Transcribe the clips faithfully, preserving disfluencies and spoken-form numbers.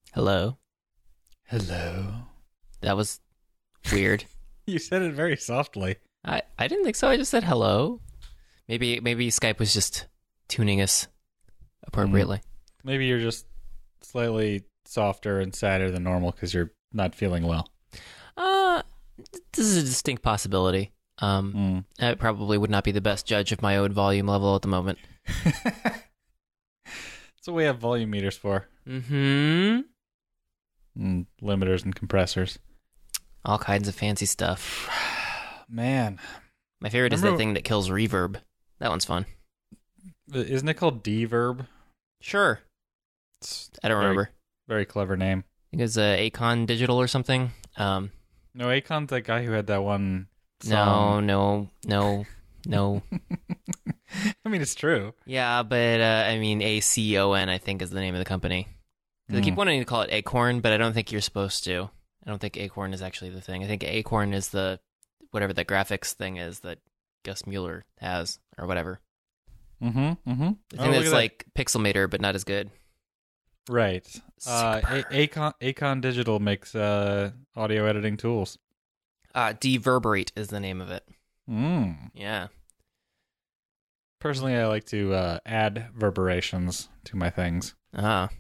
Hello. Hello. That was weird. You said it very softly. I, I didn't think so. I just said hello. Maybe maybe Skype was just tuning us appropriately. Maybe you're just slightly softer and sadder than normal because you're not feeling well. Uh, this is a distinct possibility. Um, Mm. I probably would not be the best judge of my own volume level at the moment. That's what we have volume meters for. Mm-hmm. Mm, limiters and compressors. All kinds of fancy stuff. Man. My favorite is Remember- that thing that kills reverb. That one's fun. Isn't it called D-Verb? Sure. It's I don't very, remember. Very clever name. I think it's uh, Acon Digital or something. Um, No, Akon's that guy who had that one no, song. no, no, no. I mean, it's true. Yeah, but uh, I mean, A C O N, I think, is the name of the company. 'Cause I keep Mm. wanting to call it Acorn, but I don't think you're supposed to. I don't think Acorn is actually the thing. I think Acorn is the whatever the graphics thing is that Gus Mueller has, or whatever. Mm-hmm, mm-hmm. The thing that's like Pixelmator, but not as good. Right. Uh, Super. A- Acon, Acon Digital makes uh, audio editing tools. Uh, Deverberate is the name of it. Mm. Yeah. Personally, I like to uh, add reverberations to my things. Ah.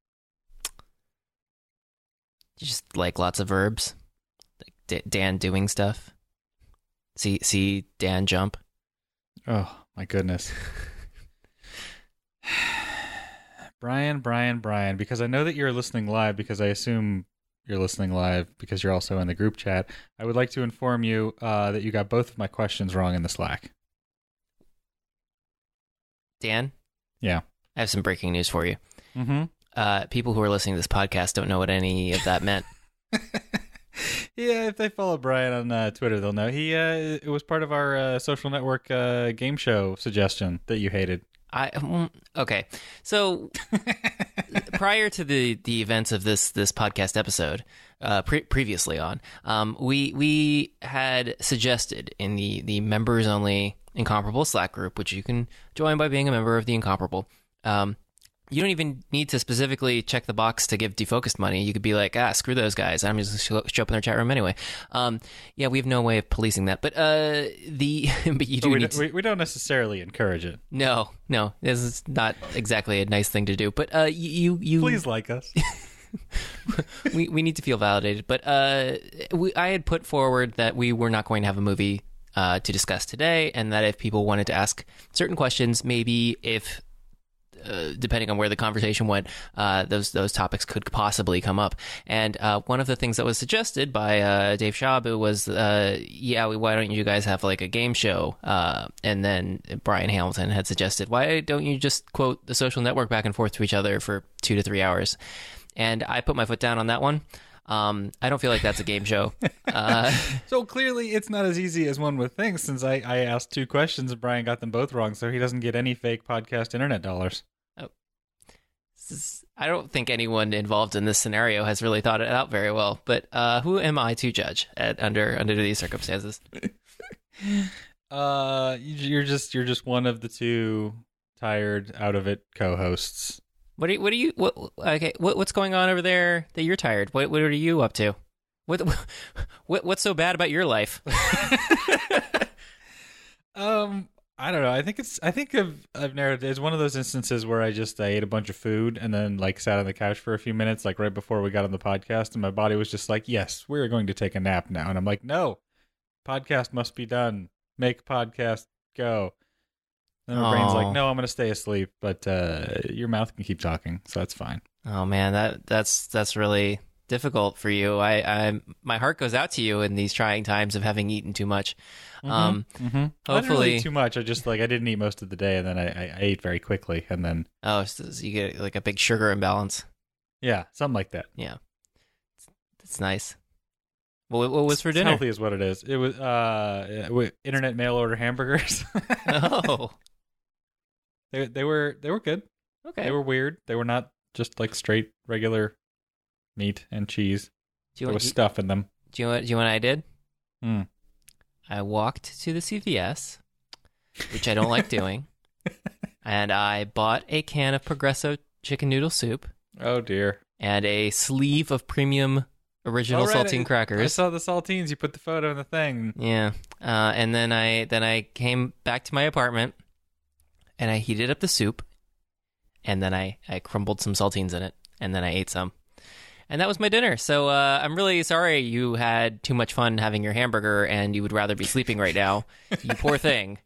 Just like lots of verbs. Like D- Dan doing stuff. See, see Dan jump. Oh, my goodness. Brian, Brian, Brian, because I know that you're listening live, because I assume you're listening live because you're also in the group chat, I would like to inform you uh, that you got both of my questions wrong in the Slack. Dan? Yeah. I have some breaking news for you. Mm-hmm. Uh, people who are listening to this podcast don't know what any of that meant. Yeah, if they follow Brian on uh, Twitter, they'll know. He uh, it was part of our uh, social network uh, game show suggestion that you hated. I mm, okay. So prior to the, the events of this this podcast episode, uh, pre- previously on, um, we we had suggested in the the members only Incomparable Slack group, which you can join by being a member of the Incomparable. Um, you don't even need to specifically check the box to give Defocused money. You could be like, ah, screw those guys. I'm just going to show up in their chat room anyway. Um, yeah, we have no way of policing that. But uh, the but you But do we, need d- to... we, we don't necessarily encourage it. No, no, this is not exactly a nice thing to do. But uh, you... you Please like us. we, we need to feel validated. But uh, we, I had put forward that we were not going to have a movie uh, to discuss today, and that if people wanted to ask certain questions, maybe if... Uh, depending on where the conversation went, uh, those those topics could possibly come up. And uh, one of the things that was suggested by uh, Dave Shabu was, uh, yeah, why don't you guys have like a game show? Uh, and then Brian Hamilton had suggested, why don't you just quote the Social Network back and forth to each other for two to three hours? And I put my foot down on that one. Um, I don't feel like that's a game show. Uh, So clearly it's not as easy as one would think, since I, I asked two questions and Brian got them both wrong, so he doesn't get any fake podcast internet dollars. this is- I don't think anyone involved in this scenario has really thought it out very well. But uh, who am I to judge at, under under these circumstances? Uh, you- you're just you're just one of the two tired, out of it co-hosts. What are you, what are you what okay what what's going on over there that you're tired? What what are you up to? What what what's so bad about your life? Um, I don't know. I think it's. I think I've I've narrowed. It's one of those instances where I just I ate a bunch of food and then like sat on the couch for a few minutes, like right before we got on the podcast, and my body was just like, "Yes, we're going to take a nap now," and I'm like, "No, podcast must be done. Make podcast go." And my brain's Aw. like, "No, I'm going to stay asleep," but uh, your mouth can keep talking, so that's fine. Oh man, that that's that's really difficult for you. I I my heart goes out to you in these trying times of having eaten too much. Um, Mm-hmm. I didn't really hopefully, eat too much. I just like I didn't eat most of the day, and then I, I, I ate very quickly, and then oh, so you get like a big sugar imbalance. yeah, something like that. Yeah, that's nice. Well, what was for It's dinner? healthy is what it is. It was uh, w- internet mail order hamburgers. Oh, they they were they were good. okay. They were weird. They were not just like straight regular meat and cheese. do you There want? was Do, stuff in them. do you want? Do you know what I did? Hmm. I walked to the C V S, which I don't like doing, and I bought a can of Progresso chicken noodle soup. Oh dear. and a sleeve of premium original Oh, right, saltine I- crackers. I saw the saltines. You put the photo in the thing. Yeah. Uh, and then I then I came back to my apartment and I heated up the soup and then I, I crumbled some saltines in it and then I ate some. And that was my dinner. So uh, I'm really sorry you had too much fun having your hamburger and you would rather be sleeping right now. You poor thing.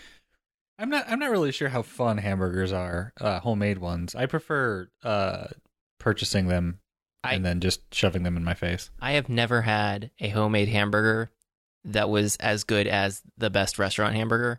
I'm not. I'm not really sure how fun hamburgers are, uh, homemade ones. I prefer uh, purchasing them I- and then just shoving them in my face. I have never had a homemade hamburger that was as good as the best restaurant hamburger,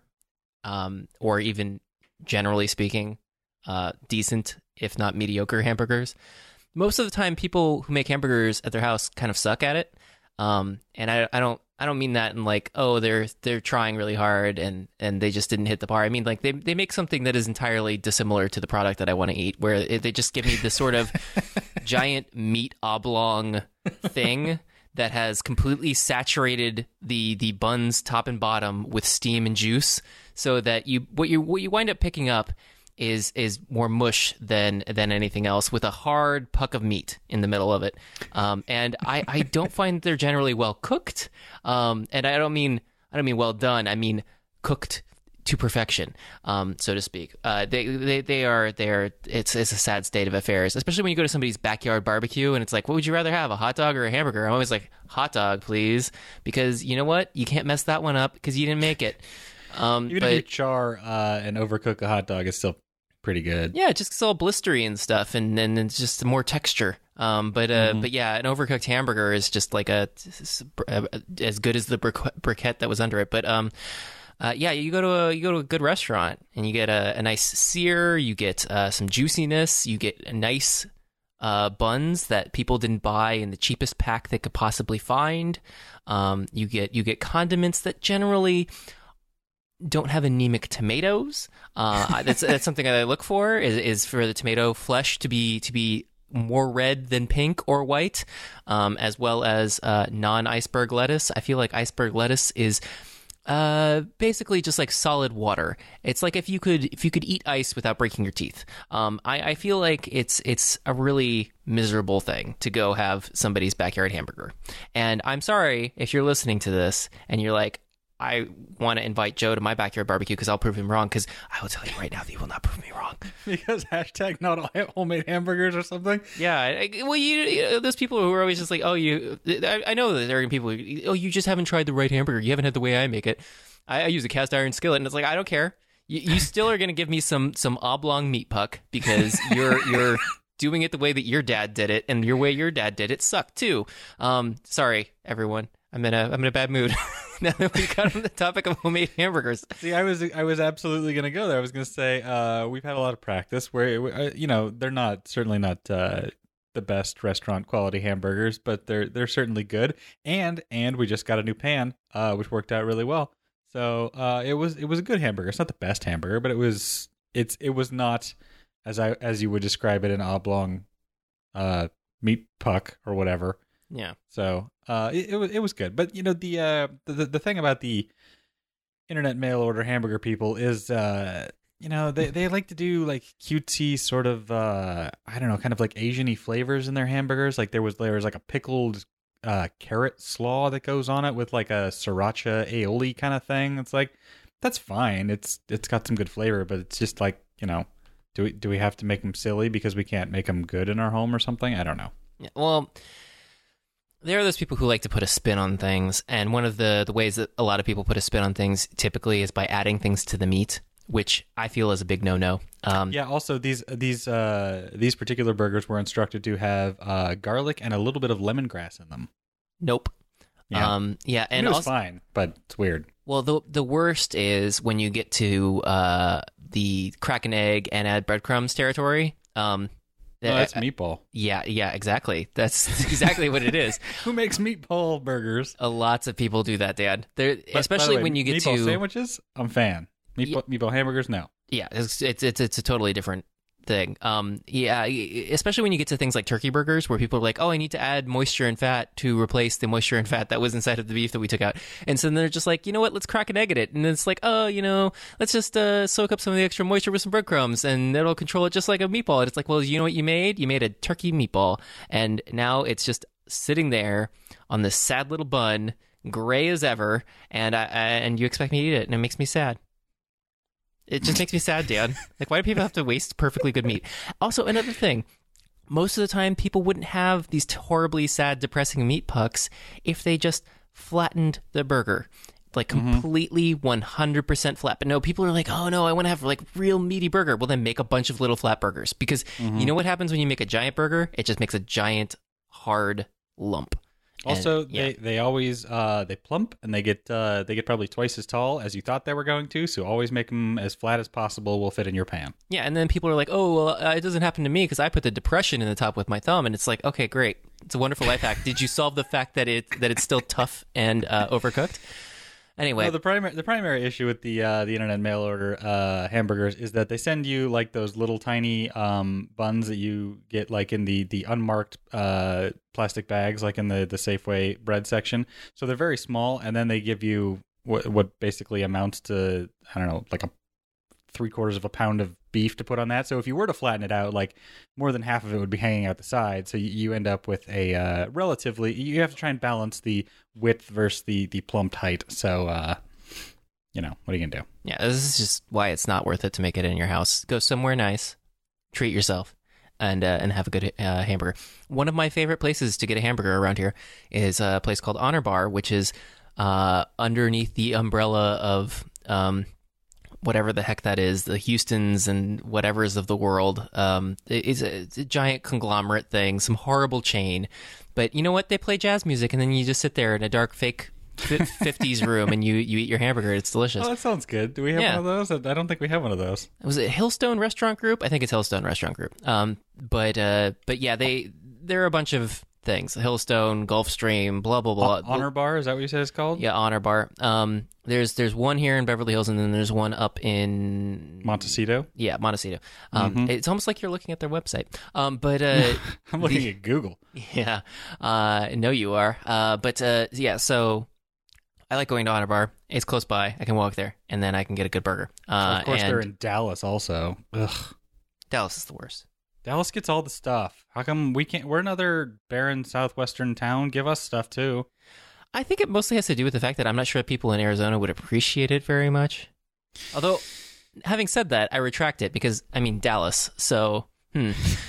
um, or even generally speaking, uh, decent, if not mediocre hamburgers. Most of the time, people who make hamburgers at their house kind of suck at it, um, and I, I don't. I don't mean that in like, oh, they're they're trying really hard and, and they just didn't hit the bar. I mean, like they they make something that is entirely dissimilar to the product that I want to eat, where it, they just give me this sort of giant meat oblong thing that has completely saturated the the buns top and bottom with steam and juice, so that you what you what you wind up picking up is is more mush than than anything else, with a hard puck of meat in the middle of it. Um, and I, I don't find they're generally well cooked. Um, and I don't mean I don't mean well done. I mean cooked to perfection, um, so to speak. Uh, they, they they are they are. It's it's a sad state of affairs, especially when you go to somebody's backyard barbecue and it's like, what would you rather have, a hot dog or a hamburger? I'm always like, hot dog, please, because you know what, you can't mess that one up because you didn't make it. Um, Even but, if you char uh, and overcook a hot dog, it's still pretty good. yeah, it just gets all blistery and stuff, and and it's just more texture. Um, but uh, Mhm. but yeah, an overcooked hamburger is just like a, a as good as the brique- briquette that was under it. But um, uh, yeah, you go to a you go to a good restaurant and you get a, a nice sear, you get uh, some juiciness, you get a nice uh, buns that people didn't buy in the cheapest pack they could possibly find. Um, you get you get condiments that generally don't have anemic tomatoes. Uh, that's that's something that I look for is is for the tomato flesh to be to be more red than pink or white, um, as well as uh, non-iceberg lettuce. I feel like iceberg lettuce is uh, basically just like solid water. It's like if you could if you could eat ice without breaking your teeth. Um, I, I feel like it's it's a really miserable thing to go have somebody's backyard hamburger. And I'm sorry if you're listening to this and you're like, I want to invite Joe to my backyard barbecue because I'll prove him wrong, because I will tell you right now that he will not prove me wrong. Because hashtag not all homemade hamburgers or something. Yeah, I, well, you, you know, those people who are always just like, oh, you, I, I know that there are people who, oh, you just haven't tried the right hamburger. You haven't had the way I make it. I, I use a cast iron skillet, and it's like, I don't care. You, you still are going to give me some some oblong meat puck because you're you're doing it the way that your dad did it, and your way your dad did it sucked too. Um, sorry, everyone. I'm in a I'm in a bad mood. Now that we got on the topic of homemade hamburgers. See, I was I was absolutely going to go there. I was going to say uh, we've had a lot of practice where uh, you know they're not certainly not uh, the best restaurant quality hamburgers, but they're they're certainly good. And and we just got a new pan, uh, which worked out really well. So uh, it was it was a good hamburger. It's not the best hamburger, but it was it's it was not as I as you would describe it, an oblong uh, meat puck or whatever. Yeah. So uh, it, it was it was good, but you know the uh the the thing about the internet mail order hamburger people is uh you know they they like to do like cutesy sort of uh I don't know, kind of like Asian-y flavors in their hamburgers. Like there was there was like a pickled uh carrot slaw that goes on it with like a sriracha aioli kind of thing. It's like that's fine. It's it's got some good flavor, but it's just like, you know, do we do we have to make them silly because we can't make them good in our home or something? I don't know. Yeah. Well, there are those people who like to put a spin on things, and one of the, the ways that a lot of people put a spin on things typically is by adding things to the meat, which I feel is a big no-no. Um, Yeah. Also, these these uh, these particular burgers were instructed to have uh, garlic and a little bit of lemongrass in them. Nope. Yeah. Um, yeah, And and it was also, fine, but it's weird. well, the the worst is when you get to uh, the crack an egg and add breadcrumbs territory. Um, Oh, that's uh, meatball. yeah, yeah, exactly. That's exactly what it is. Who makes meatball burgers? Uh, lots of people do that, Dad. They're, But, by especially the way, when you get meatball to sandwiches. I'm a fan. Meatball, meatball hamburgers, no. yeah, it's, it's it's it's a totally different thing. Um, yeah, especially when you get to things like turkey burgers, where people are like, "Oh, I need to add moisture and fat to replace the moisture and fat that was inside of the beef that we took out," and so then they're just like, "You know what? Let's crack an egg at it," and it's like, "Oh, you know, let's just uh, soak up some of the extra moisture with some breadcrumbs, and it'll control it just like a meatball." And it's like, well, you know what you made? You made a turkey meatball, and now it's just sitting there on this sad little bun, gray as ever, and I, I and you expect me to eat it, and it makes me sad. It just makes me sad, Dan. Like, why do people have to waste perfectly good meat? Also, another thing, most of the time, people wouldn't have these horribly sad, depressing meat pucks if they just flattened the burger. Like, completely one hundred percent flat. But no, people are like, oh, no, I want to have, like, real meaty burger. Well, then make a bunch of little flat burgers. Because mm-hmm. you know what happens when you make a giant burger? It just makes a giant, hard lump. Also, and, yeah. they, they always uh, they plump and they get uh, they get probably twice as tall as you thought they were going to. So always make them as flat as possible. Will fit in your pan. Yeah, and then people are like, "Oh, well, uh, it doesn't happen to me because I put the depression in the top with my thumb." And it's like, okay, great, it's a wonderful life hack. Did you solve the fact that it that it's still tough and uh, overcooked? Anyway, no, the primary the primary issue with the uh, the internet mail order uh, hamburgers is that they send you like those little tiny um, buns that you get like in the the unmarked uh, plastic bags, like in the the Safeway bread section. So they're very small, and then they give you what what basically amounts to, I don't know, like a three quarters of a pound of beef to put on that. So if you were to flatten it out, like more than half of it would be hanging out the side. So you, you end up with a uh, relatively, you have to try and balance the width versus the, the plumped height. So, uh, you know, what are you going to do? Yeah, this is just why it's not worth it to make it in your house. Go somewhere nice, treat yourself, and uh, and have a good uh, hamburger. One of my favorite places to get a hamburger around here is a place called Honor Bar, which is uh, underneath the umbrella of um, whatever the heck that is, the Houstons and whatevers of the world. Um, it's, a, it's a giant conglomerate thing, some horrible chain. But you know what? They play jazz music, and then you just sit there in a dark, fake fifties room, and you, you eat your hamburger. It's delicious. Oh, that sounds good. Do we have yeah. one of those? I don't think we have one of those. Was it Hillstone Restaurant Group? I think it's Hillstone Restaurant Group. Um, but uh, but yeah, they they're a bunch of things. Hillstone, Gulfstream, blah blah blah. Honor Bar, is that what you said it's called? Yeah, Honor Bar. Um, there's there's one here in Beverly Hills, and then there's one up in Montecito. Yeah, Montecito. Um, mm-hmm. It's almost like you're looking at their website. Um, but uh, I'm looking the, at Google. Yeah, uh, no, you are. Uh, but uh, yeah, so I like going to Honor Bar. It's close by. I can walk there, and then I can get a good burger. Uh, of course, and they're in Dallas also. Ugh. Dallas is the worst. Dallas gets all the stuff. How come we can't? We're another barren southwestern town. Give us stuff too. I think it mostly has to do with the fact that I'm not sure that people in Arizona would appreciate it very much. Although, having said that, I retract it because, I mean, Dallas, so, hmm.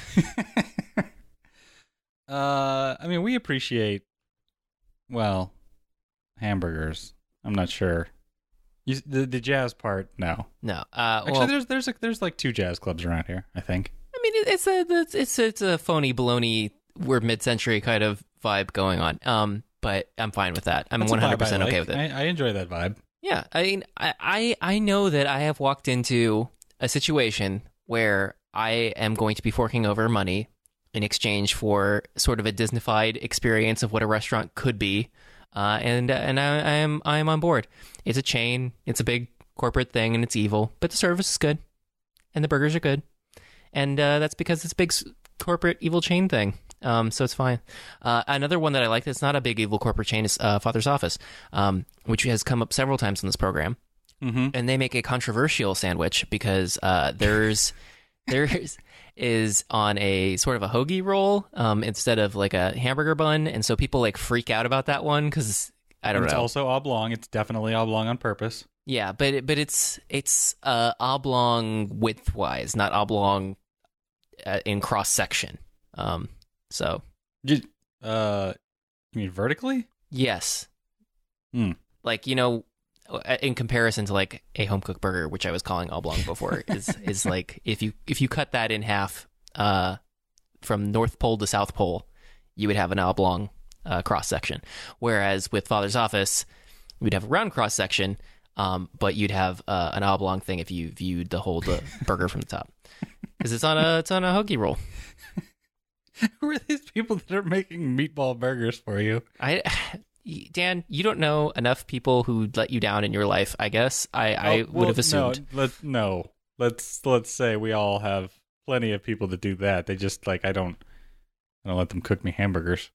uh, I mean, we appreciate, well, hamburgers. I'm not sure. You, the the jazz part, no. No. Uh, Actually, well, there's there's a, there's like two jazz clubs around here, I think. I mean, it's a it's it's, it's a phony baloney. We're mid-century kind of vibe going on. Um, but I'm fine with that. I'm That's one hundred percent like. okay with it. I, I enjoy that vibe. Yeah, I mean, I, I I know that I have walked into a situation where I am going to be forking over money in exchange for sort of a Disneyfied experience of what a restaurant could be, uh, and and I, I am I am on board. It's a chain. It's a big corporate thing, and it's evil, but the service is good, and the burgers are good. And uh, that's because it's a big corporate evil chain thing. Um, so it's fine. Uh, another one that I like that's not a big evil corporate chain is uh, Father's Office, um, which has come up several times in this program. Mm-hmm. And they make a controversial sandwich because uh, there's there's is on a sort of a hoagie roll um, instead of like a hamburger bun. And so people like freak out about that one because I don't and it's know. It's also oblong. It's definitely oblong on purpose. Yeah, but it, but it's it's uh, oblong width-wise, not oblong uh, in cross-section. Um, so, uh, you mean vertically? Yes. Hmm. Like, you know, in comparison to like a home-cooked burger, which I was calling oblong before, is is like if you if you cut that in half, uh, from North Pole to South Pole, you would have an oblong uh, cross-section. Whereas with Father's Office, you'd have a round cross-section. Um, but you'd have uh, an oblong thing if you viewed the whole the burger from the top, because it's on a it's on a hoagie roll. Who are these people that are making meatball burgers for you? I, Dan, you don't know enough people who let you down in your life. I guess I, oh, I would well, have assumed. No, let no. Let's let's say we all have plenty of people that do that. They just like I don't I don't let them cook me hamburgers.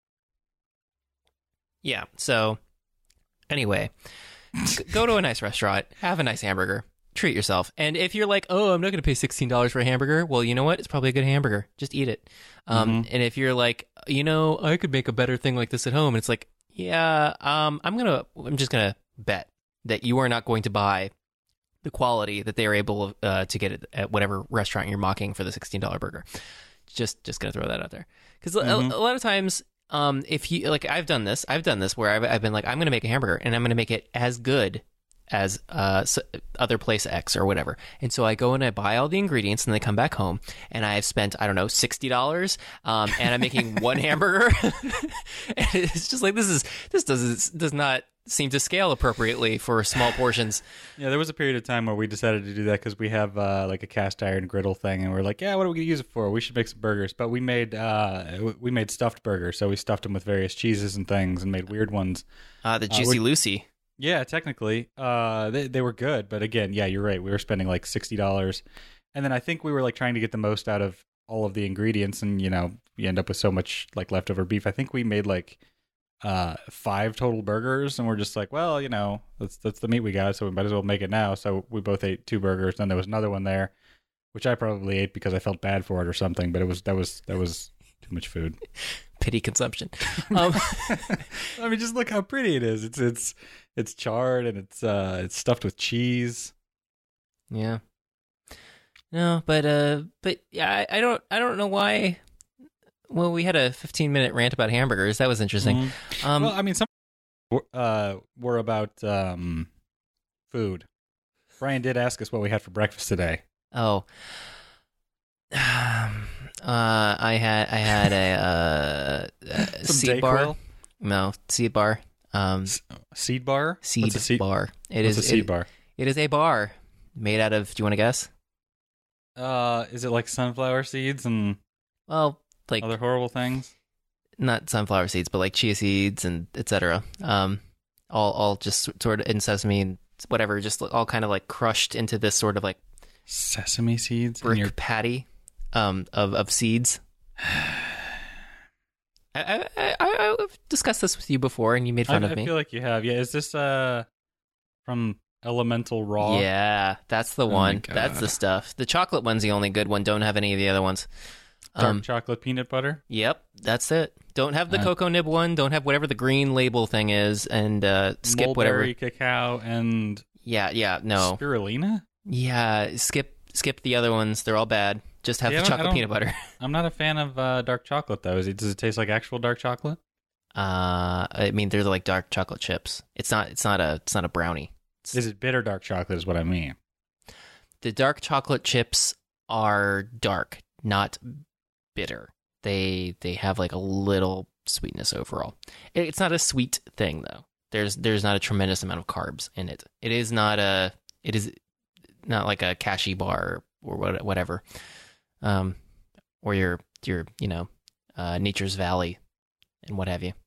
Yeah. So anyway, g- go to a nice restaurant, have a nice hamburger, treat yourself. And if you're like, oh, I'm not going to pay sixteen dollars for a hamburger, well, you know what? It's probably a good hamburger. Just eat it. Um, Mhm. And if you're like, you know, I could make a better thing like this at home, and it's like, yeah, um, I'm gonna, I'm just gonna bet that you are not going to buy the quality that they are able uh, to get at, at whatever restaurant you're mocking for the sixteen dollars burger. Just, just gonna throw that out there because Mhm. a, a lot of times. Um, if you like, I've done this. I've done this where I've, I've been like, I'm going to make a hamburger and I'm going to make it as good as uh s- other place X or whatever. And so I go and I buy all the ingredients and they come back home and I've spent I don't know sixty dollars. Um, and I'm making one hamburger. And it's just like this is this does does not seem to scale appropriately for small portions. Yeah, there was a period of time where we decided to do that because we have uh, like a cast iron griddle thing, and we're like, yeah, what are we gonna use it for? We should make some burgers. But we made uh, w- we made stuffed burgers, so we stuffed them with various cheeses and things, and made weird ones. Uh, the Uh, Juicy we- Lucy. Yeah, technically, uh, they they were good, but again, yeah, you're right. We were spending like sixty dollars, and then I think we were like trying to get the most out of all of the ingredients, and you know, you end up with so much like leftover beef. I think we made like uh five total burgers, and we're just like, well, you know, that's that's the meat we got, so we might as well make it now. So we both ate two burgers. Then there was another one there, which I probably ate because I felt bad for it or something. But it was that was that was too much food. Pity consumption. Um, I mean, just look how pretty it is. It's it's it's charred and it's uh it's stuffed with cheese. yeah. No, but uh, but yeah, I, I don't I don't know why. Well, we had a fifteen minute rant about hamburgers. That was interesting. Mhm. Um, well, I mean, some were, uh, were about um, food. Brian did ask us what we had for breakfast today. oh, uh, I had I had a, uh, a Some seed bar. Dayquil? No, seed bar. Um, S- Seed bar? seed, What's a seed bar. It What's is a seed it- bar? It is a bar made out of. Do you want to guess? Uh, is it like sunflower seeds and Well, like other horrible things? not sunflower seeds, but like chia seeds and et cetera. Um, all all just sort of in sesame and whatever, just all kind of like crushed into this sort of like Sesame seeds in brick your patty um, of of seeds. I, I, I, I've discussed this with you before, and you made fun I, of I me. feel like you have. Yeah, is this uh from Elemental Raw? Yeah, that's the Oh my one. That's God. the stuff. The chocolate one's the only good one. Don't have any of the other ones. Dark Um, chocolate peanut butter. yep, that's it. Don't have the Uh, cocoa nib one. Don't have whatever the green label thing is, and uh, skip whatever. Mulberry cacao and Yeah, yeah, no, spirulina. yeah. Skip, skip the other ones. They're all bad. Just have Yeah, I the don't- I chocolate don't- peanut butter. I'm not a fan of uh, dark chocolate though. Is it, does it taste like actual dark chocolate? Uh, I mean, they're like dark chocolate chips. It's not. It's not a. It's not a brownie. Is it bitter dark chocolate? Is what I mean. The dark chocolate chips are dark, not bitter. They they have like a little sweetness overall. It- It's not a sweet thing though. There's there's not a tremendous amount of carbs in it. It is not a. It is not like a cashy bar or what whatever. Um, or your your you know, uh, Nature's Valley, and what have you.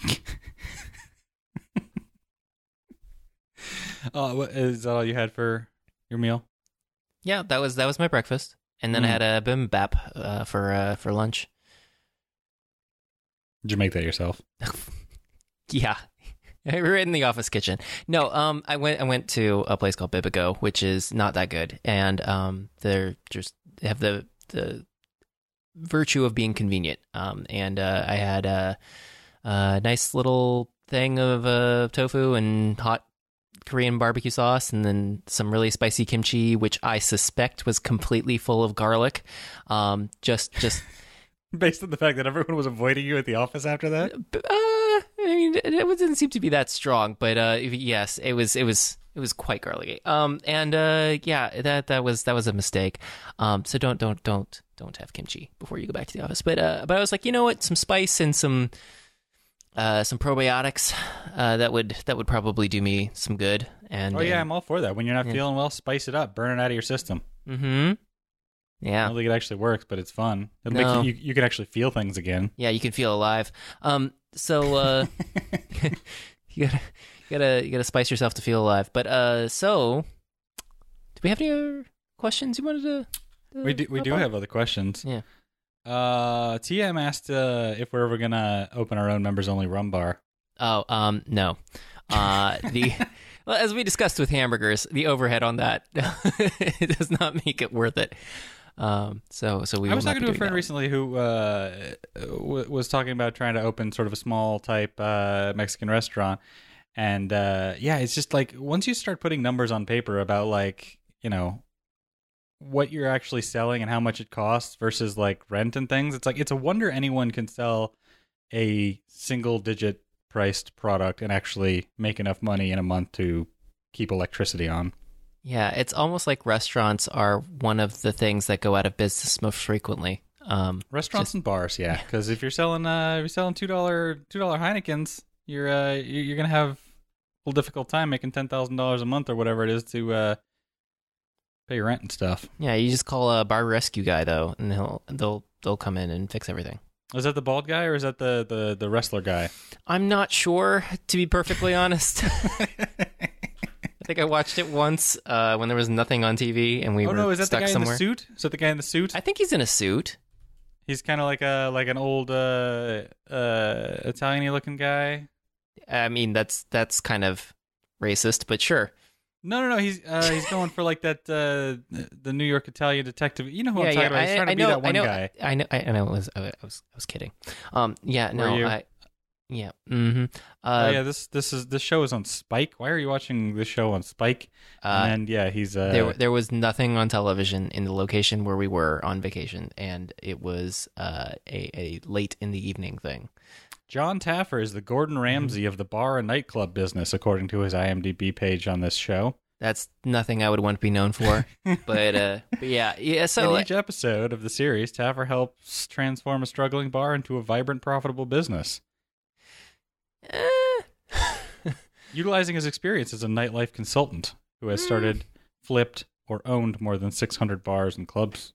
Oh, what, is that all you had for your meal? Yeah, that was that was my breakfast, and then I Mm. had a bibimbap uh, for uh, for lunch. Did you make that yourself? Yeah, we were in the office kitchen. No, um, I went I went to a place called Bibigo, which is not that good, and um, they're just they have the the virtue of being convenient. Um, and uh, I had a, a nice little thing of uh, tofu and hot Korean barbecue sauce, and then some really spicy kimchi, which I suspect was completely full of garlic. Um, just just. Based on the fact that everyone was avoiding you at the office after that? Uh, I mean, it it didn't seem to be that strong, but uh, yes, it was. It was. It was quite garlicky. Um, and uh, yeah, that that was that was a mistake. Um, so don't don't don't don't have kimchi before you go back to the office. But uh, but I was like, you know what, some spice and some uh some probiotics uh that would that would probably do me some good. And Oh, yeah, uh, I'm all for that. When you're not yeah. feeling well, spice it up. Burn it out of your system. mm-hmm. I Yeah. don't think it actually works, but it's fun. It'll No. make you, you, you can actually feel things again. Yeah, you can feel alive. Um, so uh, you gotta, you gotta, you gotta spice yourself to feel alive. But uh, so, do we have any other questions you wanted to? We do, we do have other questions. Yeah. Uh, T M asked uh, if we're ever gonna open our own members only rum bar. Oh, um, no. Uh, the well, as we discussed with hamburgers, the overhead on that it does not make it worth it. Um, so so we. I was will not talking be to a doing friend that. recently who uh, w- was talking about trying to open sort of a small type uh, Mexican restaurant, and uh, yeah, it's just like once you start putting numbers on paper about like you know what you're actually selling and how much it costs versus like rent and things, it's like it's a wonder anyone can sell a single digit priced product and actually make enough money in a month to keep electricity on. Yeah, it's almost like restaurants are one of the things that go out of business most frequently. Um, Restaurants just- and bars, yeah, because if you're selling uh, if you're selling two dollar two dollar Heinekens, you're uh, you- you're gonna have a little difficult time making ten thousand dollars a month or whatever it is to uh, pay your rent and stuff. yeah, you just call a bar rescue guy though, and he'll they'll they'll come in and fix everything. Is that the bald guy or is that the the, the wrestler guy? I'm not sure, to be perfectly honest. I think I watched it once uh, when there was nothing on T V and we oh were no, is that the stuck guy somewhere. in the suit? Is that the guy in the suit? I think he's in a suit. He's kind of like a like an old uh, uh, Italian-y looking guy. I mean, that's that's kind of racist, but sure. No, no, no. He's uh, he's going for like that uh, the New York Italian detective. You know who I'm talking about? He's trying to I be know, that one I know, guy. I know, I know. I was, I was, I was kidding. Um, yeah, no, Were you? I, yeah, mm-hmm. Uh, oh yeah, this this is this show is on Spike. Why are you watching this show on Spike? uh, and yeah, he's uh, there, there was nothing on television in the location where we were on vacation, and it was uh, a, a late in the evening thing. John Taffer is the Gordon Ramsay of the bar and nightclub business, according to his IMDb page on this show. That's nothing I would want to be known for, but, uh, but yeah, yeah. So In each episode of the series, Taffer helps transform a struggling bar into a vibrant, profitable business, eh, utilizing his experience as a nightlife consultant who has started, flipped, or owned more than six hundred bars and clubs.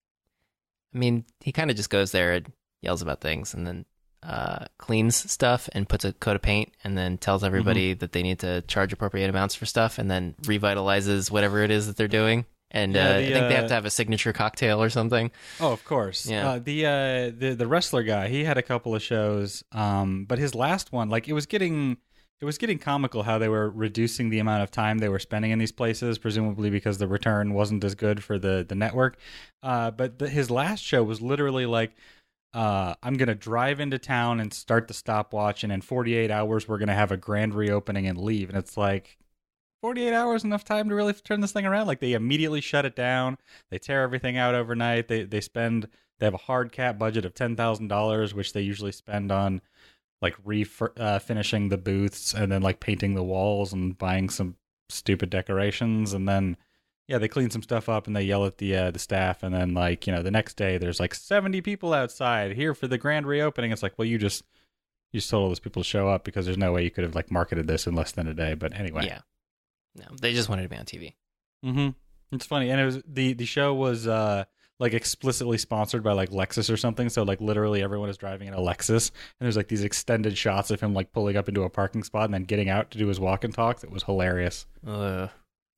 I mean, he kind of just goes there and yells about things, and then uh, cleans stuff and puts a coat of paint, and then tells everybody Mm-hmm. that they need to charge appropriate amounts for stuff, and then revitalizes whatever it is that they're doing. And Yeah, uh, the, I think they have uh, to have a signature cocktail or something. Oh, of course. Yeah. Uh, the uh, the the wrestler guy, he had a couple of shows, um, but his last one, like it was getting it was getting comical how they were reducing the amount of time they were spending in these places, presumably because the return wasn't as good for the the network. Uh, but the, his last show was literally like, uh, I'm gonna drive into town and start the stopwatch, and in forty-eight hours we're gonna have a grand reopening and leave. And it's like, forty-eight hours enough time to really turn this thing around? Like they immediately shut it down. They tear everything out overnight. They they spend they have a hard cap budget of ten thousand dollars, which they usually spend on like re uh, finishing the booths and then like painting the walls and buying some stupid decorations, and then yeah, they clean some stuff up and they yell at the uh, the staff, and then like you know the next day there's like seventy people outside here for the grand reopening. It's like, well, you just you just told all those people to show up because there's no way you could have like marketed this in less than a day. But anyway, Yeah, no, they just wanted to be on T V. mm-hmm. It's funny, and it was the the show was uh like explicitly sponsored by like Lexus or something. So like literally everyone is driving in a Lexus, and there's like these extended shots of him like pulling up into a parking spot and then getting out to do his walk and talks. It was hilarious. Uh,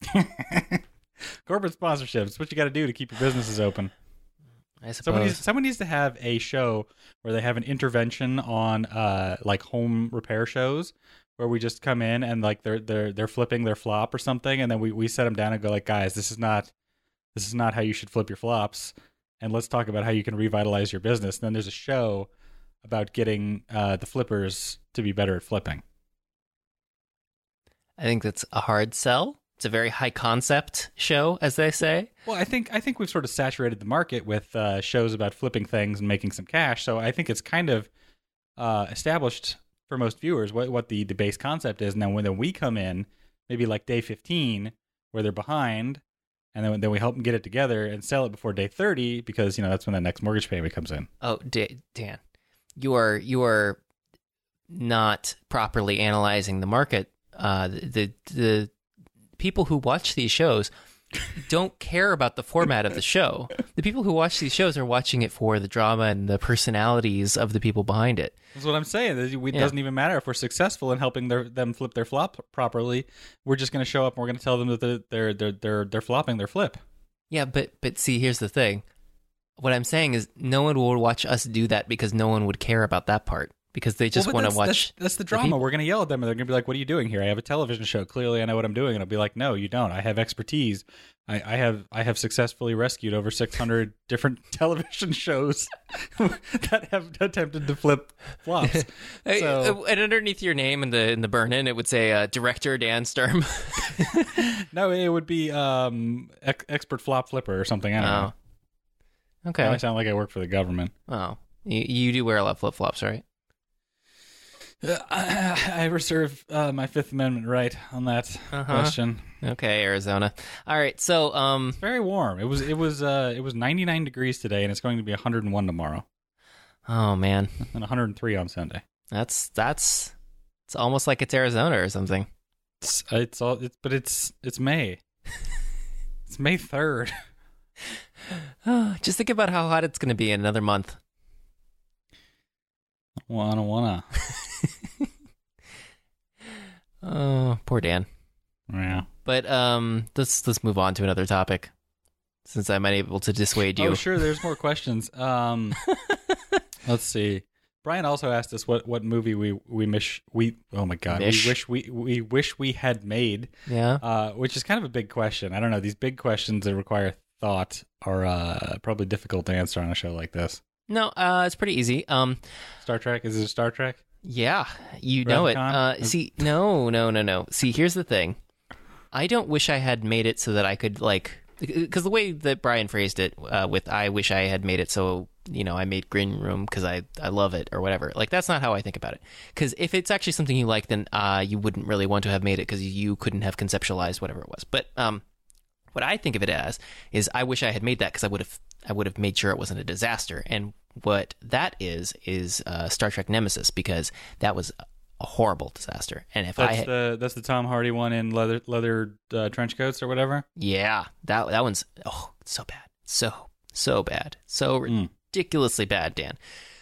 Corporate sponsorships, what you got to do to keep your businesses open. I Someone needs, suppose. someone needs to have a show where they have an intervention on uh like home repair shows where we just come in and like they're they're they're flipping their flop or something, and then we, we set them down and go like, guys, this is not this is not how you should flip your flops, and let's talk about how you can revitalize your business. And then there's a show about getting uh the flippers to be better at flipping. I think that's a hard sell. It's a very high concept show, as they say. Well, I think I think we've sort of saturated the market with uh, shows about flipping things and making some cash. So I think it's kind of uh, established for most viewers what, what the, the base concept is. And then when then we come in, maybe like day fifteen, where they're behind, and then then we help them get it together and sell it before day thirty, because you know that's when the next mortgage payment comes in. Oh, D- Dan, you are you are not properly analyzing the market. Uh, the the people who watch these shows don't care about the format of the show. The people who watch these shows are watching it for the drama and the personalities of the people behind it. That's what I'm saying. It Yeah. doesn't even matter if we're successful in helping their, them flip their flop properly. We're just going to show up and we're going to tell them that they're they're they're they're, they're flopping their flip. Yeah, but but see, here's the thing. What I'm saying is, no one will watch us do that because no one would care about that part because they just Well, but want to that's, watch. That's, that's the the drama. people. We're going to yell at them, and they're going to be like, "What are you doing here? I have a television show. Clearly, I know what I'm doing." And I'll be like, "No, you don't. I have expertise. I, I have I have successfully rescued over six hundred different television shows that have attempted to flip flops." Hey, So- uh, and underneath your name in the in the burn in, it would say uh, director Dan Sturm. No, it would be um, ex- expert flop flipper or something. I don't know. Oh, okay. Now I sound like I work for the government. Oh, you, you do wear a lot of flip flops, right? Uh, I, I reserve uh, my Fifth Amendment right on that Uh-huh. question. Okay, Arizona. All right, so um, Very warm. It was it was uh, it was ninety-nine degrees today, and it's going to be one hundred one tomorrow, oh man, and one hundred three on Sunday. that's that's it's almost like it's Arizona or something. It's it's all it's but it's it's May. It's May third. Just think about how hot it's going to be in another month. Wanna wanna. Oh, poor Dan. Yeah. But um, let's let's move on to another topic, since I'm unable to dissuade you. Oh sure, there's more questions. Um, let's see. Brian also asked us what, what movie we we mish we oh my god Mish. we wish we we wish we had made. Yeah. Uh, which is kind of a big question. I don't know. These big questions that require thought are uh, probably difficult to answer on a show like this. No, uh, it's pretty easy. Um, Star Trek? Is it Star Trek? yeah, you know it. Retcon? Uh, see, no, no, no, no. See, here's the thing. I don't wish I had made it so that I could like, because the way that Brian phrased it, uh, with "I wish I had made it so you know I made Green Room because I I love it" or whatever. Like that's not how I think about it. Because if it's actually something you like, then uh, you wouldn't really want to have made it because you couldn't have conceptualized whatever it was. But um, what I think of it as is I wish I had made that because I would have I would have made sure it wasn't a disaster. And what that is is uh, Star Trek Nemesis, because that was a horrible disaster. And if That's I had, the that's the Tom Hardy one in leather leather uh, trench coats or whatever. yeah, that that one's oh it's so bad, so so bad, so Mm. ridiculously bad, Dan.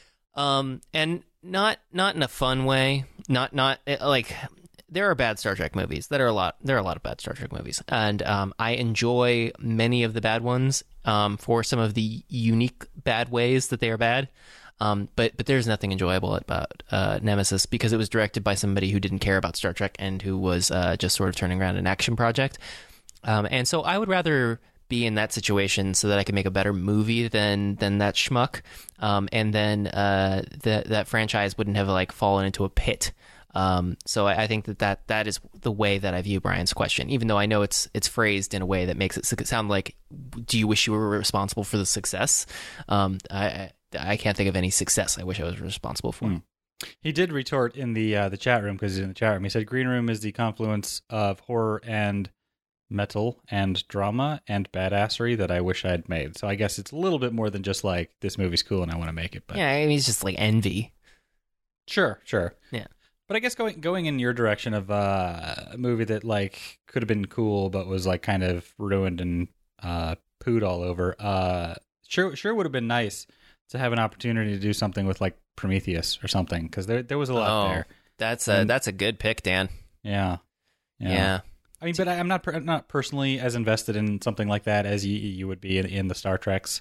Um, and not not in a fun way. Not not eh, like there are bad Star Trek movies. That are a lot. There are a lot of bad Star Trek movies, and um, I enjoy many of the bad ones um, for some of the unique bad ways that they are bad. Um, but but there's nothing enjoyable about uh, Nemesis because it was directed by somebody who didn't care about Star Trek and who was uh, just sort of turning around an action project. Um, and so I would rather be in that situation so that I could make a better movie than than that schmuck. Um, and then uh, that that franchise wouldn't have like fallen into a pit. Um, so I, I think that, that that is the way that I view Brian's question, even though I know it's it's phrased in a way that makes it sound like, do you wish you were responsible for the success? Um, I, I I can't think of any success I wish I was responsible for. Hmm. He did retort in the uh, the chat room because he's in the chat room. He said Green Room is the confluence of horror and metal and drama and badassery that I wish I had made. So I guess it's a little bit more than just like this movie's cool and I want to make it. But Yeah, I mean, it's just like envy. sure, sure. Yeah. But I guess going going in your direction of uh, a movie that like could have been cool but was like kind of ruined and uh, pooed all over. Uh, sure, sure would have been nice to have an opportunity to do something with like Prometheus or something because there there was a lot Oh, there. that's a And- that's a good pick, Dan. Yeah. Yeah. I mean, but I, I'm not per, I'm not personally as invested in something like that as you you would be in, in the Star Treks.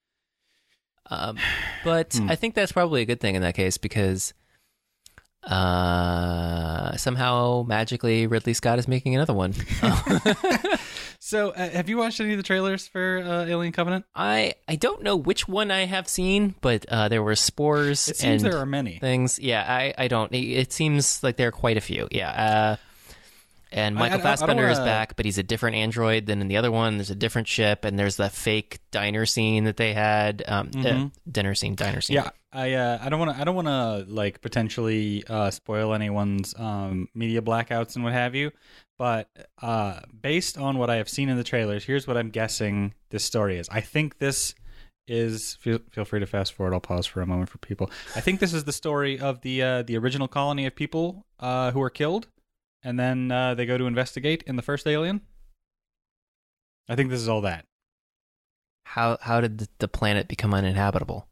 Um, but Hmm. I think that's probably a good thing in that case because uh, somehow magically Ridley Scott is making another one. So, uh, have you watched any of the trailers for uh, Alien Covenant? I I don't know which one I have seen, but uh, there were spores It seems and there are many. things. Yeah, I, I don't. It, it seems like there are quite a few. Yeah. Uh, and I- Michael I don't- I don't Fassbender is wanna- back, but he's a different android than in the other one. There's a different ship, and there's that fake diner scene that they had. Um, uh, Mhm. dinner scene, diner scene. Yeah, I uh, I don't want to I don't want to like potentially uh, spoil anyone's um, media blackouts and what have you, but uh, based on what I have seen in the trailers, here's what I'm guessing this story is. I think this is feel feel free to fast forward. I'll pause for a moment for people. I think this is the story of the uh, the original colony of people uh, who were killed, and then uh, they go to investigate in the first Alien. I think this is all that. How how did the- the planet become uninhabitable?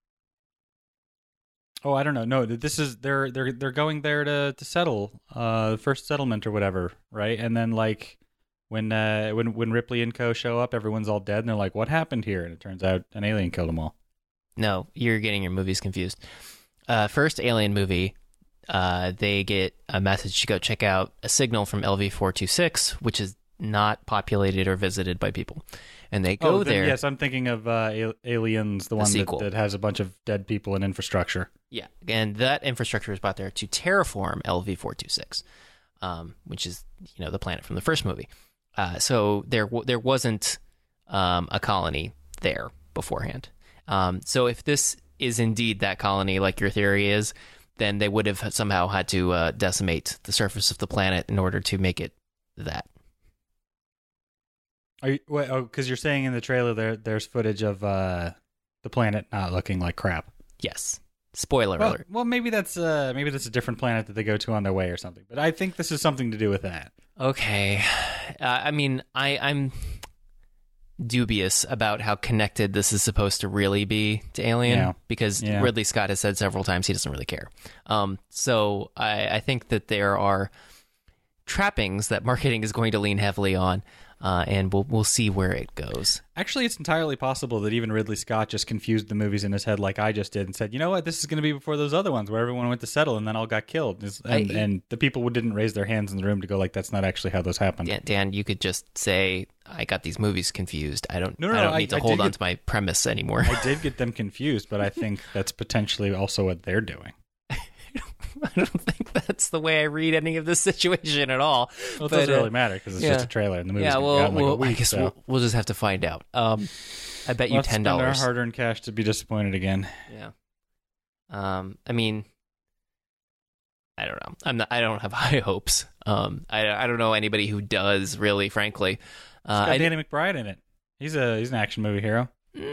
Oh, I don't know. No, this is they're they're they're going there to to settle uh the first settlement or whatever, right? And then like when uh, when when Ripley and co show up, everyone's all dead, and they're like, "What happened here?" And it turns out an alien killed them all. No, you're getting your movies confused. Uh, first Alien movie, uh, they get a message to go check out a signal from L V four twenty-six, which is not populated or visited by people. And they go oh, then, there. Yes, I'm thinking of uh, Al- Aliens, the, the one that, that has a bunch of dead people and infrastructure. Yeah, and that infrastructure is brought there to terraform L V four twenty-six, um, which is, you know, the planet from the first movie. Uh, so there w- there wasn't um, a colony there beforehand. Um, so if this is indeed that colony, like your theory is, then they would have somehow had to uh, decimate the surface of the planet in order to make it that. Are you, wait, oh, because you're saying in the trailer there there's footage of uh, the planet not looking like crap. Yes. Spoiler well, alert. Well, maybe that's uh, maybe that's a different planet that they go to on their way or something. But I think this is something to do with that. Okay. Uh, I mean, I, I'm dubious about how connected this is supposed to really be to Alien, yeah. because yeah. Ridley Scott has said several times he doesn't really care. Um, so I, I think that there are trappings that marketing is going to lean heavily on. Uh, and we'll we'll see where it goes. Actually, it's entirely possible that even Ridley Scott just confused the movies in his head like I just did and said, you know what, this is going to be before those other ones where everyone went to settle and then all got killed. And, I, and the people didn't raise their hands in the room to go like, that's not actually how those happened. Dan, Dan you could just say, I got these movies confused. I don't, no, no, I don't I, need to I hold on get, to my premise anymore. I did get them confused, but I think that's potentially also what they're doing. I don't think that's the way I read any of this situation at all. Well, it but, doesn't uh, really matter because it's yeah. just a trailer and the movie's yeah, going well, to be out in like well, a week. I guess so. we'll, we'll just have to find out. Um, I bet you Let's ten spend our dollars. hard-earned cash to be disappointed again. Yeah. Um. I mean, I don't know. I'm not. I don't have high hopes. Um. I I don't know anybody who does, really. Frankly. Uh, It's got I, Danny McBride in it. He's a he's an action movie hero.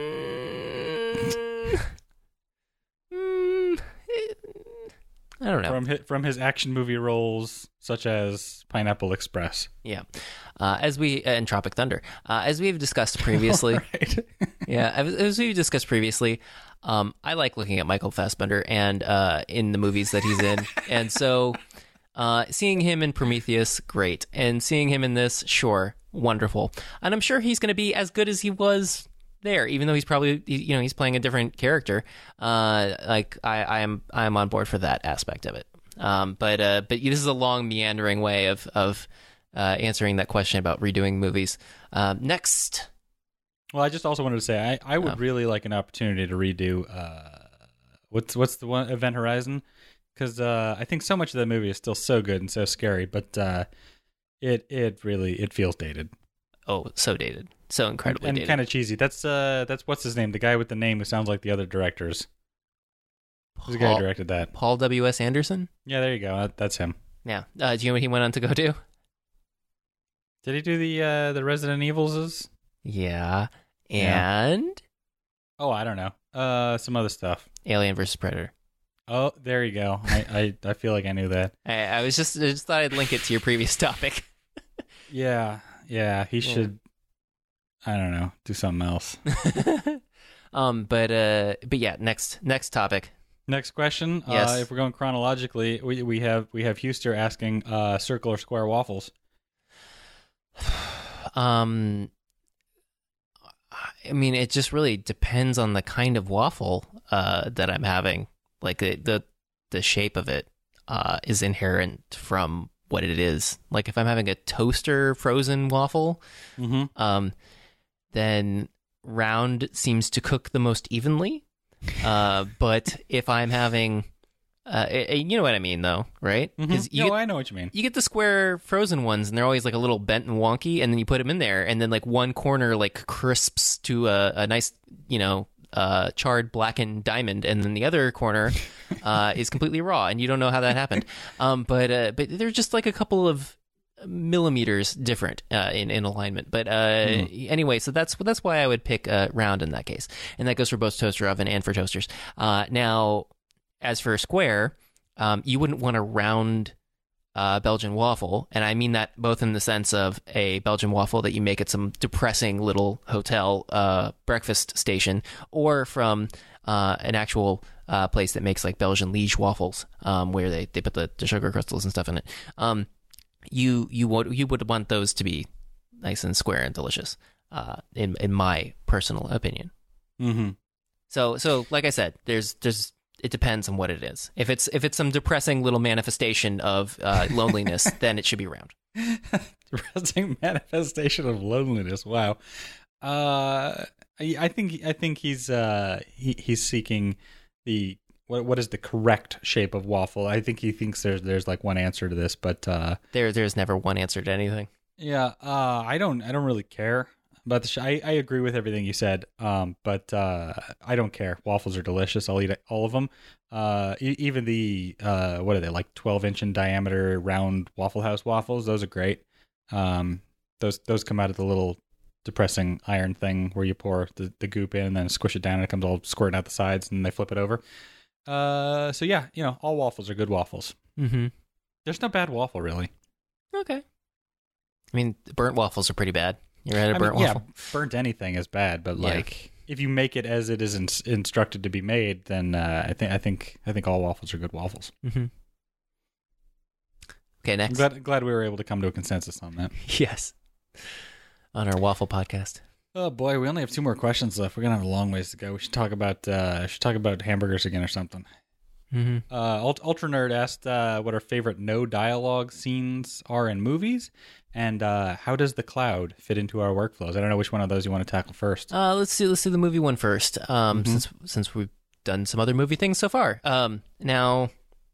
Mm, mm, I don't know. From his, from his action movie roles, such as Pineapple Express. Yeah. Uh, as we uh, and Tropic Thunder, uh, as we've discussed previously. Right. yeah, as, as we've discussed previously, um, I like looking at Michael Fassbender and uh, in the movies that he's in, and so uh, seeing him in Prometheus, great, and seeing him in this, sure, wonderful, and I'm sure he's going to be as good as he was there, even though he's probably, you know, he's playing a different character. Uh, like I, I am, I am on board for that aspect of it. Um, but uh, but this is a long meandering way of of uh, answering that question about redoing movies. Um, next, well, I just also wanted to say I, I would Oh. really like an opportunity to redo uh, what's what's the one Event Horizon, because uh, I think so much of that movie is still so good and so scary, but uh, it it really it feels dated. oh, so dated, so incredibly and dated. kind of cheesy. That's uh, that's what's his name? The guy with the name who sounds like the other directors. Who's the guy who Paul, directed that? Paul W S Anderson. Yeah, there you go. That, that's him. Yeah. Uh, do you know what he went on to go do? Did he do the uh, the Resident Evils? Yeah. Yeah. And Oh, I don't know. Uh, some other stuff. Alien versus Predator. Oh, there you go. I, I, I feel like I knew that. I, I was just I just thought I'd link it to your previous topic. Yeah, yeah. He Yeah. should. I don't know. Do something else. um, but uh, but yeah. Next next topic. Next question. Yes. Uh, if we're going chronologically, we we have we have Huster asking, uh, circle or square waffles. Um, I mean, it just really depends on the kind of waffle uh, that I'm having. Like the the, the shape of it uh, is inherent from what it is. Like if I'm having a toaster frozen waffle, Mm-hmm. um, then round seems to cook the most evenly. Uh, but if I'm having, uh, eh, eh, you know what I mean, though, right? Because you no, get, I know what you mean. you get the square frozen ones, and they're always like a little bent and wonky, and then you put them in there, and then like one corner like crisps to a, a nice, you know, uh, charred blackened diamond, and then the other corner uh, is completely raw, and you don't know how that happened. Um, but uh, but they're just like a couple of millimeters different uh, in in alignment. But uh, mm. anyway, so that's that's why I would pick uh, round in that case, and that goes for both toaster oven and for toasters. Uh, now, as for square, um, you wouldn't want a round uh, Belgian waffle, and I mean that both in the sense of a Belgian waffle that you make at some depressing little hotel uh, breakfast station, or from uh, an actual uh, place that makes like Belgian liege waffles, um, where they, they put the, the sugar crystals and stuff in it. Um, you you would you would want those to be nice and square and delicious. Uh, in in my personal opinion. Mm-hmm. So so like I said, there's there's it depends on what it is. If it's if it's some depressing little manifestation of uh, loneliness, then it should be around. Depressing manifestation of loneliness. Wow. Uh, I, I think I think he's uh he, he's seeking the what what is the correct shape of waffle. I think he thinks there's there's like one answer to this, but uh, there there's never one answer to anything. Yeah. Uh, I don't I don't really care. But the sh- I, I agree with everything you said, um, but uh, I don't care. Waffles are delicious. I'll eat all of them. Uh, e- even the, uh, what are they, like twelve inch in diameter round Waffle House waffles? Those are great. Um, those those come out of the little depressing iron thing where you pour the, the goop in and then squish it down and it comes all squirting out the sides and they flip it over. Uh, so yeah, you know, all waffles are good waffles. Mm-hmm. There's no bad waffle, really. Okay. I mean, burnt waffles are pretty bad. You ever had a I burnt mean, waffle? Yeah, burnt anything is bad, but Yeah. like if you make it as it is in- instructed to be made, then uh, I think I think I think all waffles are good waffles. Mm-hmm. Okay, I'm next. glad, glad we were able to come to a consensus on that. Yes. On our waffle podcast. Oh boy, we only have two more questions left. We're gonna have a long ways to go. We should talk about uh, should talk about hamburgers again or something. Mm-hmm. Uh, Ult- Ultra Nerd asked uh, what our favorite no dialogue scenes are in movies, and uh, how does the cloud fit into our workflows? I don't know which one of those you want to tackle first. Uh, let's do let's do the movie one first. Um, Mhm. since since we've done some other movie things so far. Um, now,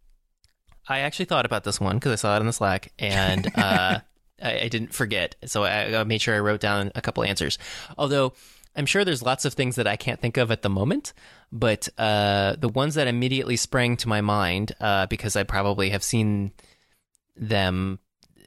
I actually thought about this one because I saw it in the Slack, and uh, I, I didn't forget, so I, I made sure I wrote down a couple answers. Although I'm sure there's lots of things that I can't think of at the moment, but uh, the ones that immediately sprang to my mind, uh, because I probably have seen them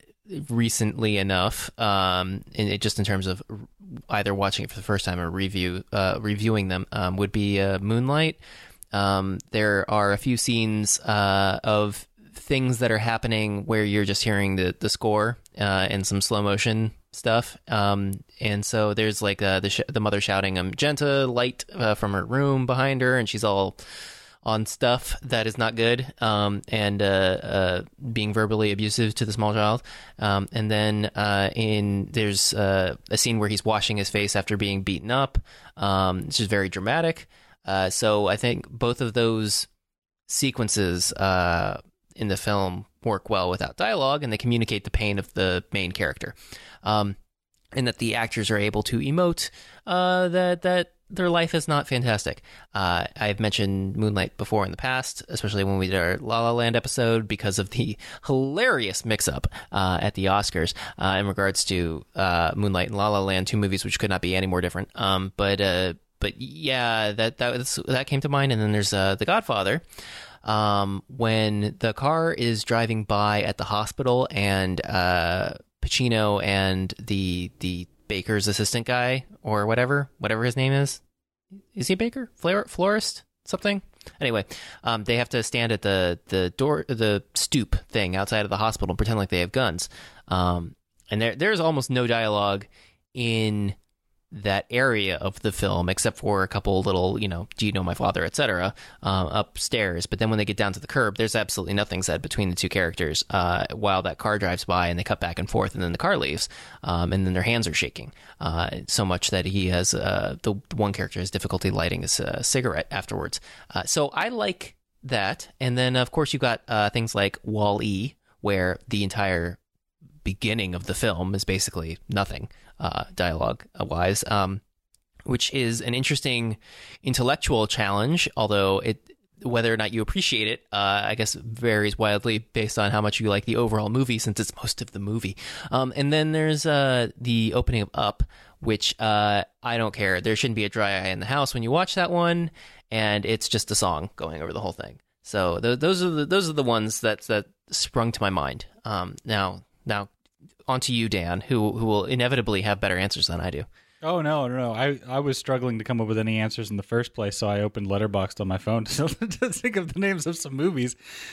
recently enough, um, in it, just in terms of either watching it for the first time or review uh, reviewing them, um, would be uh, Moonlight. Um, there are a few scenes uh, of things that are happening where you're just hearing the the score uh, and some slow motion stuff. Um, and so there's like uh, the sh- the mother shouting "Magenta light" uh, from her room behind her, and she's all on stuff that is not good, um, and uh, uh, being verbally abusive to the small child. Um, and then uh, in there's uh, a scene where he's washing his face after being beaten up, um, which is very dramatic. Uh, so I think both of those sequences uh, in the film work well without dialogue, and they communicate the pain of the main character, um, and that the actors are able to emote uh, that that their life is not fantastic. Uh, I've mentioned Moonlight before in the past, especially when we did our La La Land episode, because of the hilarious mix-up uh, at the Oscars uh, in regards to uh, Moonlight and La La Land, two movies which could not be any more different. Um, but uh, but yeah, that that was, that came to mind. And then there's uh, The Godfather. Um, when the car is driving by at the hospital, and uh, Pacino and the the baker's assistant guy, or whatever, whatever his name is. Is he a baker? Flor- florist? Something? Anyway, um, they have to stand at the, the door, the stoop thing outside of the hospital and pretend like they have guns. Um, and there there's almost no dialogue in that area of the film, except for a couple little, you know, do you know my father, et cetera, um, upstairs. But then when they get down to the curb, there's absolutely nothing said between the two characters uh, while that car drives by, and they cut back and forth, and then the car leaves, um, and then their hands are shaking uh, so much that he has, uh, the one character has difficulty lighting his uh, cigarette afterwards. Uh, so I like that. And then, of course, you've got uh, things like Wall-E, where the entire beginning of the film is basically nothing uh, dialogue-wise, um, which is an interesting intellectual challenge, although it whether or not you appreciate it, uh, I guess varies wildly based on how much you like the overall movie, since it's most of the movie. Um, and then there's uh, the opening of Up, which uh, I don't care. There shouldn't be a dry eye in the house when you watch that one, and it's just a song going over the whole thing. So th- those are the those are the ones that that sprung to my mind. Um, now now. On to you, Dan, who who will inevitably have better answers than I do. Oh no, no, no! I, I was struggling to come up with any answers in the first place, so I opened Letterboxd on my phone to, to think of the names of some movies.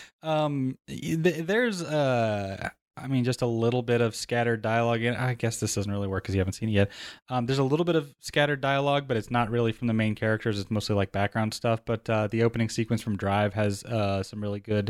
Um, th- there's uh, I mean, just a little bit of scattered dialogue in. I guess this doesn't really work because you haven't seen it yet. Um, there's a little bit of scattered dialogue, but it's not really from the main characters. It's mostly like background stuff. But uh, the opening sequence from Drive has uh some really good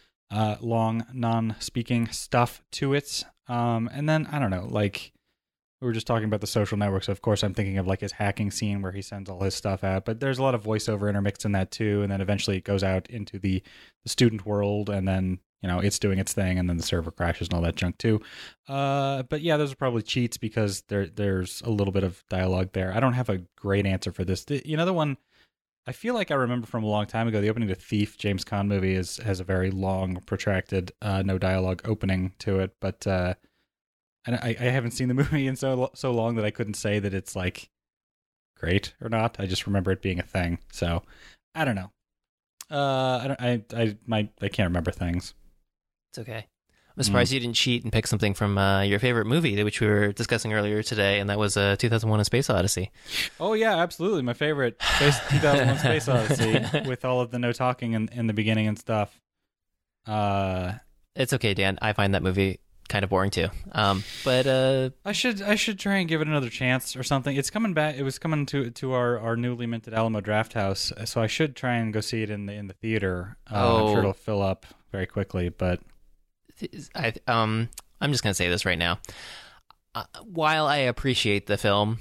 uh long non-speaking stuff to it. Um, and then I don't know, like we were just talking about the Social Network, so of course I'm thinking of like his hacking scene where he sends all his stuff out. But there's a lot of voiceover intermixed in that too, and then eventually it goes out into the, the student world, and then you know it's doing its thing, and then the server crashes and all that junk too. Uh, but yeah, those are probably cheats because there there's a little bit of dialogue there. I don't have a great answer for this. The, you know, the one I feel like I remember from a long time ago, the opening to Thief, James Caan movie, is has a very long, protracted, uh, no dialogue opening to it, but. Uh, And I, I haven't seen the movie in so so long that I couldn't say that it's like great or not. I just remember it being a thing. So I don't know. Uh, I don't, I I my I can't remember things. It's okay. I'm surprised mm. you didn't cheat and pick something from uh, your favorite movie, which we were discussing earlier today, and that was uh, two thousand one: A Space Odyssey. Oh yeah, absolutely, my favorite. Space, two thousand one: Space Odyssey with all of the no talking in in the beginning and stuff. Uh, it's okay, Dan. I find that movie kind of boring too. Um, but uh, I should I should try and give it another chance or something. It's coming back. It was coming to to our, our newly minted Alamo Draft House, so I should try and go see it in the in the theater. Uh, oh. I'm sure it'll fill up very quickly. But I um I'm just gonna say this right now. Uh, while I appreciate the film,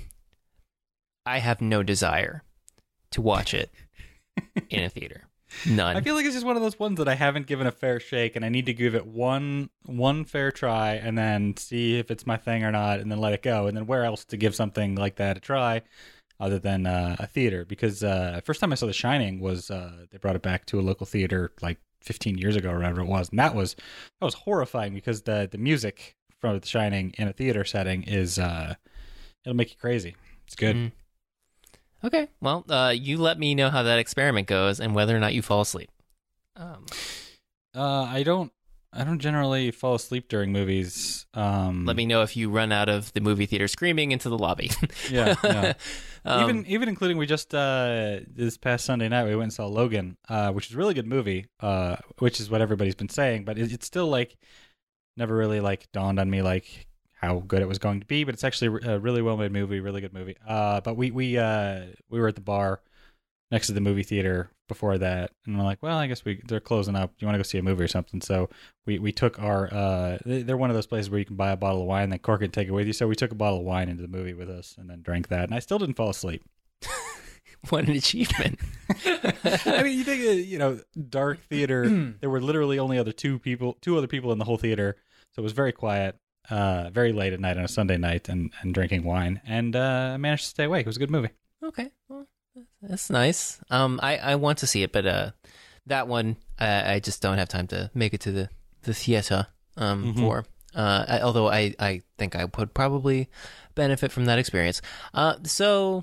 I have no desire to watch it in a theater. None. I feel like it's just one of those ones that I haven't given a fair shake, and I need to give it one one fair try, and then see if it's my thing or not, and then let it go. And then where else to give something like that a try, other than uh, a theater? Because uh, first time I saw The Shining was uh, they brought it back to a local theater like fifteen years ago or whatever it was, and that was that was horrifying because the the music from The Shining in a theater setting is uh, it'll make you crazy. It's good. Mm. Okay, well, uh, you let me know how that experiment goes and whether or not you fall asleep. Um, uh, I don't. I don't generally fall asleep during movies. Um, let me know if you run out of the movie theater screaming into the lobby. yeah, yeah. um, even even including we just uh, this past Sunday night we went and saw Logan, uh, which is a really good movie. Uh, which is what everybody's been saying, but it, it's still like never really like dawned on me like. How good it was going to be, but it's actually a really well-made movie, really good movie. Uh, but we we uh, we were at the bar next to the movie theater before that, and we're like, well, I guess we they're closing up. You want to go see a movie or something? So we, we took our uh, they're one of those places where you can buy a bottle of wine, then cork it and take it with you. So we took a bottle of wine into the movie with us, and then drank that, and I still didn't fall asleep. What an achievement! I mean, you think uh, you know, dark theater. There were literally only other two people, two other people in the whole theater, so it was very quiet. Uh, very late at night on a Sunday night and, and drinking wine, and uh, I managed to stay awake. It was a good movie. Okay, well, that's nice. Um, I, I want to see it, but uh, that one I, I just don't have time to make it to the the theater um mm-hmm. for. Uh, I, although I, I think I would probably benefit from that experience. Uh, so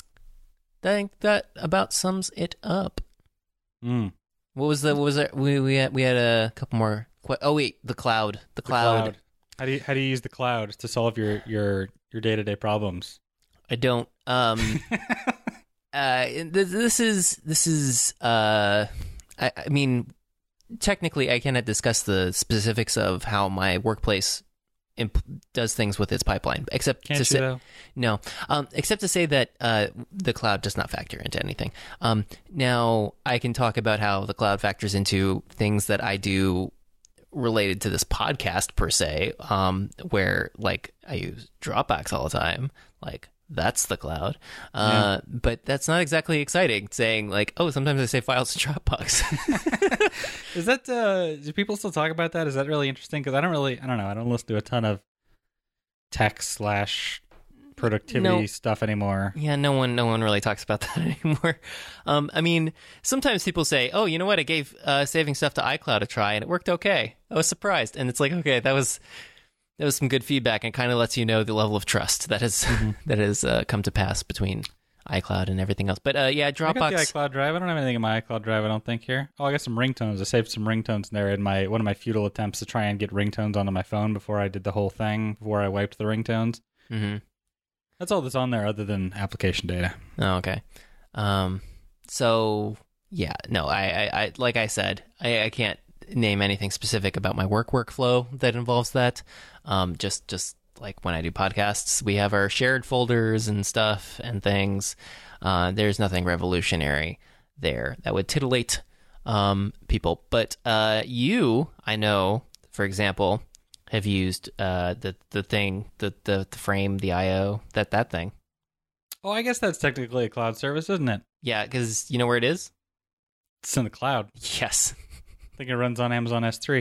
I think that about sums it up. Mm. What was the what was it? We we had we had a couple more. Qu- oh wait, the cloud, the cloud. The cloud. How do you how do you use the cloud to solve your your your day to day problems? I don't. Um, uh, this, this is this is. Uh, I, I mean, technically, I cannot discuss the specifics of how my workplace imp- does things with its pipeline, except Can't to you say though? no. Um, except to say that uh, the cloud does not factor into anything. Um, now I can talk about how the cloud factors into things that I do related to this podcast per se, um, where like I use Dropbox all the time, like that's the cloud. Uh, yeah. But that's not exactly exciting saying like, oh, sometimes I save files to Dropbox. Is that, uh, do people still talk about that? Is that really interesting? Cause I don't really, I don't know. I don't listen to a ton of tech slash productivity no. stuff anymore. Yeah, no one no one really talks about that anymore. Um, I mean, sometimes people say, oh, you know what? I gave uh, saving stuff to iCloud a try and it worked okay. I was surprised. And it's like, okay, that was that was some good feedback and kind of lets you know the level of trust that has mm-hmm. that has uh, come to pass between iCloud and everything else. But uh, yeah, Dropbox. I got the iCloud drive. I don't have anything in my iCloud drive, I don't think, here. Oh, I got some ringtones. I saved some ringtones in there in my one of my futile attempts to try and get ringtones onto my phone before I did the whole thing, before I wiped the ringtones. Mm-hmm. That's all that's on there other than application data. Oh, okay. Um, so, yeah, no, I, I, I like I said, I, I can't name anything specific about my work workflow that involves that. Um, just, just like when I do podcasts, we have our shared folders and stuff and things. Uh, there's nothing revolutionary there that would titillate um, people. But uh, you, I know, for example, have used uh, the the thing, the, the the frame, the I O, that that thing. Oh, I guess that's technically a cloud service, isn't it? Yeah, because you know where it is? It's in the cloud. Yes. I think it runs on Amazon S three.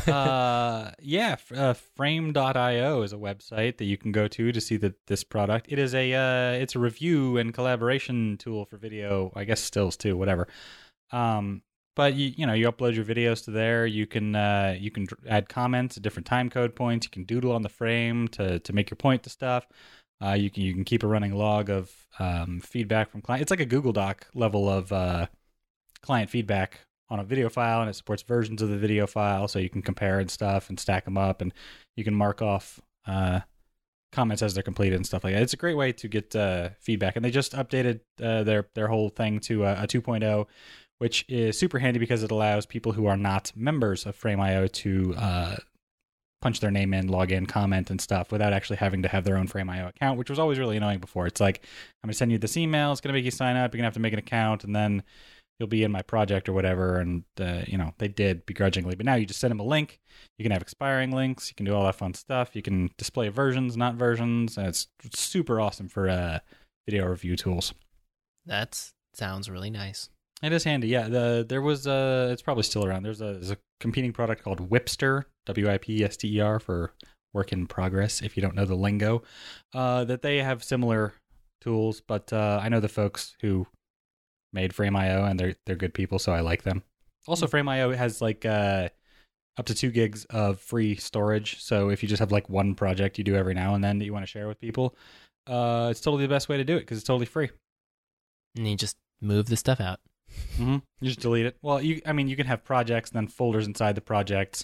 Uh, yeah, uh, frame dot io is a website that you can go to to see the, this product. It is a uh, it's a review and collaboration tool for video, I guess stills too, whatever. Um, but you you know you upload your videos to there. You can uh, you can add comments at different time code points. You can doodle on the frame to to make your point to stuff. Uh, you can you can keep a running log of um, feedback from client. It's like a Google Doc level of uh, client feedback on a video file, and it supports versions of the video file, so you can compare and stuff and stack them up, and you can mark off uh, comments as they're completed and stuff like that. It's a great way to get uh, feedback, and they just updated uh, their their whole thing to a, a two point oh, which is super handy because it allows people who are not members of Frame dot io to uh, punch their name in, log in, comment, and stuff without actually having to have their own Frame dot io account, which was always really annoying before. It's like, I'm going to send you this email, it's going to make you sign up, you're going to have to make an account, and then you'll be in my project or whatever. And, uh, you know, they did begrudgingly. But now you just send them a link. You can have expiring links. You can do all that fun stuff. You can display versions, not versions. And it's super awesome for uh, video review tools. That sounds really nice. It is handy, yeah. The There was, a, it's probably still around. There's a, there's a competing product called Wipster, W I P S T E R, for work in progress, if you don't know the lingo, uh, that they have similar tools. But uh, I know the folks who made Frame dot io, and they're they're good people, so I like them. Also, Frame dot io has like uh, up to two gigs of free storage. So if you just have like one project you do every now and then that you want to share with people, uh, it's totally the best way to do it because it's totally free. And you just move the stuff out. Mm-hmm. You just delete it. Well, you I mean, you can have projects and then folders inside the projects,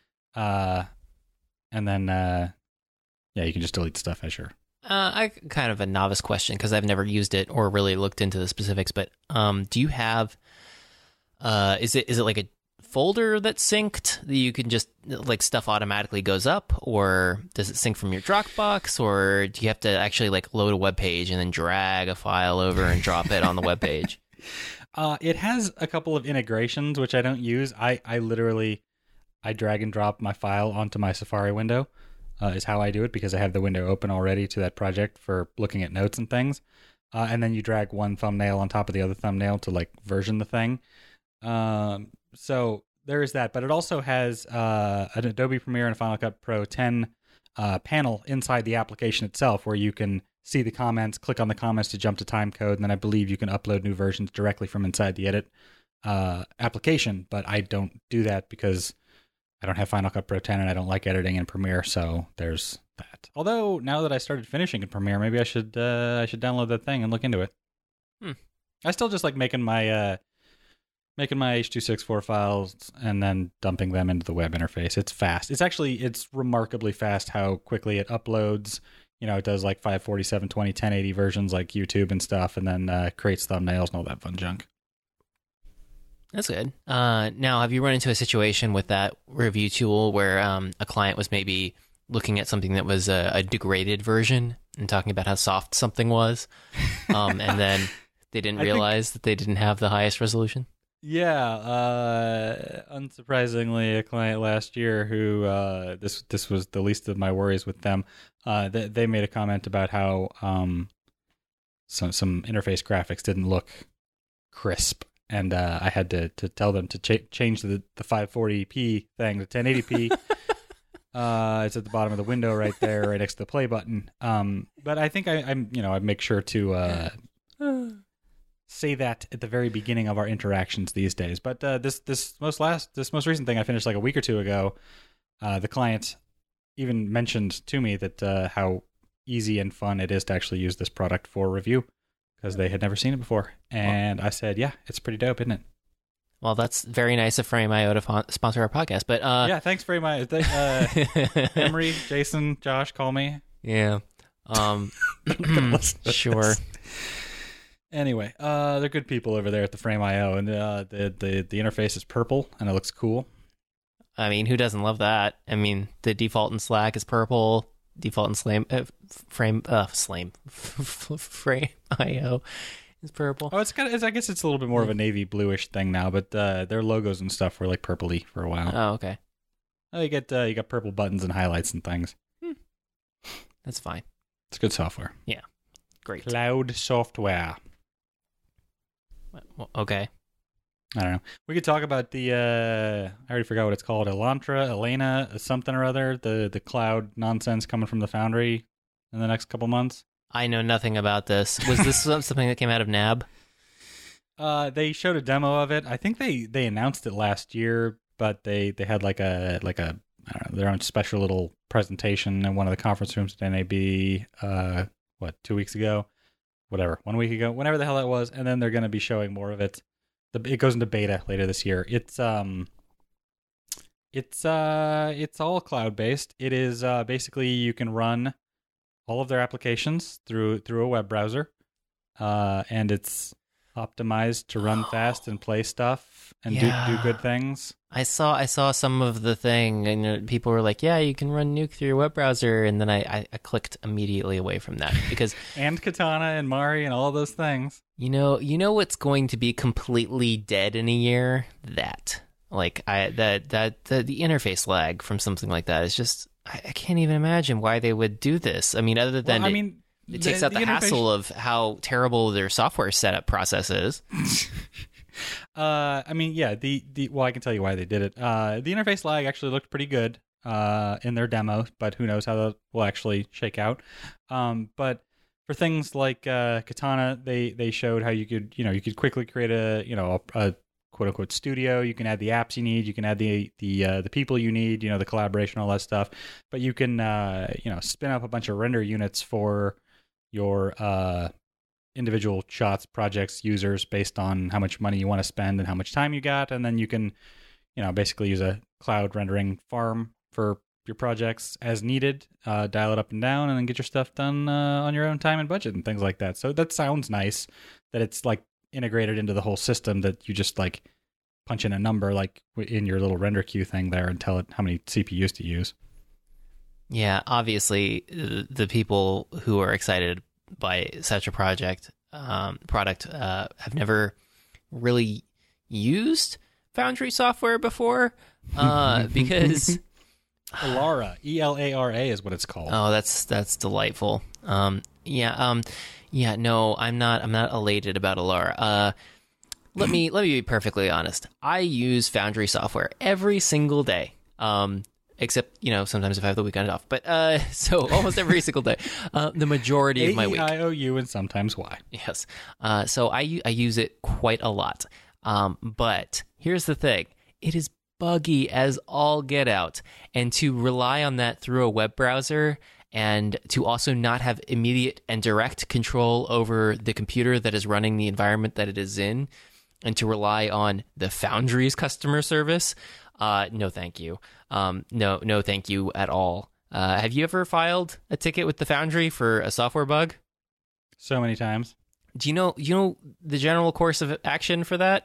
uh, and then uh, yeah, you can just delete stuff. Sure. Uh, I kind of a novice question because I've never used it or really looked into the specifics. But um, do you have? Uh, is it is it like a folder that's synced that you can just like stuff automatically goes up, or does it sync from your Dropbox, or do you have to actually like load a web page and then drag a file over and drop it on the web page? Uh, it has a couple of integrations which I don't use. I I literally I drag and drop my file onto my Safari window. Uh, is how I do it because I have the window open already to that project for looking at notes and things. Uh, and then you drag one thumbnail on top of the other thumbnail to like version the thing. Um, so there is that, but it also has uh, an Adobe Premiere and Final Cut Pro ten uh, panel inside the application itself where you can see the comments, click on the comments to jump to time code, and then I believe you can upload new versions directly from inside the edit uh, application. But I don't do that because I don't have Final Cut Pro ten and I don't like editing in Premiere, so there's that. Although now that I started finishing in Premiere, maybe I should uh, I should download that thing and look into it. Hmm. I still just like making my uh, making my H two sixty-four files and then dumping them into the web interface. It's fast. It's actually it's remarkably fast how quickly it uploads. You know, it does like five forty-seven, twenty, ten eighty versions like YouTube and stuff, and then uh, creates thumbnails and all that fun junk. That's good. Uh, now, have you run into a situation with that review tool where um, a client was maybe looking at something that was a, a degraded version and talking about how soft something was, um, and then they didn't realize think, that they didn't have the highest resolution? Yeah. Uh, unsurprisingly, a client last year who uh, this this was the least of my worries with them. Uh, they, they made a comment about how um, some some interface graphics didn't look crisp. And uh, I had to, to tell them to ch- change the, the five forty p thing to ten eighty p. uh, it's at the bottom of the window right there, right next to the play button. Um, but I think I, I'm, you know, I make sure to uh, say that at the very beginning of our interactions these days. But uh, this this most last this most recent thing I finished like a week or two ago. Uh, the client even mentioned to me that uh, how easy and fun it is to actually use this product for review. Because they had never seen it before. And I said, yeah, it's pretty dope, isn't it? Well, that's very nice of Frame dot io to fo- sponsor our podcast. But uh, yeah, thanks very much. Uh, Emery, Jason, Josh, call me. Yeah. Um, sure. Anyway, uh, they're good people over there at the Frame dot io. And uh, the, the, the interface is purple, and it looks cool. I mean, who doesn't love that? I mean, the default in Slack is purple. Default in Slame, uh, frame, uh, Slame, Frame dot io is purple. Oh, it's kind of. It's, I guess it's a little bit more of a navy bluish thing now, but uh, their logos and stuff were like purpley for a while. Oh, okay. Oh, you get uh, you got purple buttons and highlights and things. That's fine. It's good software. Yeah, great. Cloud software. Well, okay. I don't know. We could talk about the. Uh, I already forgot what it's called. Elantra, Elena, something or other. The the cloud nonsense coming from the Foundry in the next couple months. I know nothing about this. Was this something that came out of N A B? Uh, they showed a demo of it. I think they, they announced it last year, but they, they had like a like a I don't know, their own special little presentation in one of the conference rooms at N A B. Uh, what two weeks ago, whatever, one week ago, whenever the hell that was, and then they're going to be showing more of it. The, it goes into beta later this year. It's um, it's uh, it's all cloud based. It is uh, basically you can run all of their applications through through a web browser, uh, and it's optimized to run fast and play stuff and Yeah. do do good things. I saw I saw some of the thing, and uh, people were like, "Yeah, you can run Nuke through your web browser," and then I, I, I clicked immediately away from that because And Katana and Mari and all those things. you know you know what's going to be completely dead in a year? That like I that that the, the interface lag from something like that is just I, I can't even imagine why they would do this. I mean, other than Well, I it, mean, it takes out the, interface- hassle of how terrible their software setup process is. Uh, I mean, yeah. The, the well, I can tell you why they did it. Uh, the interface lag actually looked pretty good uh, in their demo, but who knows how that will actually shake out. Um, but for things like uh, Katana, they they showed how you could you know you could quickly create a you know a, a quote unquote studio. You can add the apps you need. You can add the the uh, the people you need. You know the collaboration, all that stuff. But you can uh, you know spin up a bunch of render units for your uh, individual shots, projects, users based on how much money you want to spend and how much time you got, and then you can, you know, basically use a cloud rendering farm for your projects as needed, uh, dial it up and down, and then get your stuff done uh, on your own time and budget and things like that. So that sounds nice that it's like integrated into the whole system that you just like punch in a number like in your little render queue thing there and tell it how many C P Us to use. Yeah, obviously, uh, the people who are excited by such a project um, product uh, have never really used Foundry software before uh, because Elara, E L A R A is what it's called. oh, that's that's delightful. Um, yeah, um, yeah. No, I'm not. I'm not elated about Elara. Uh, let me let me be perfectly honest. I use Foundry software every single day. Um, Except, you know, sometimes if I have the weekend off. But, uh, so almost every single day. Uh, the majority of my week. A E I O U and sometimes Y. Yes. Uh, so I, u- I use it quite a lot. Um, but here's the thing. It is buggy as all get out. And to rely on that through a web browser and to also not have immediate and direct control over the computer that is running the environment that it is in, and to rely on the Foundry's customer service, uh, no thank you. Um, no, no thank you at all. Uh, have you ever filed a ticket with the Foundry for a software bug? So many times. Do you know you know the general course of action for that?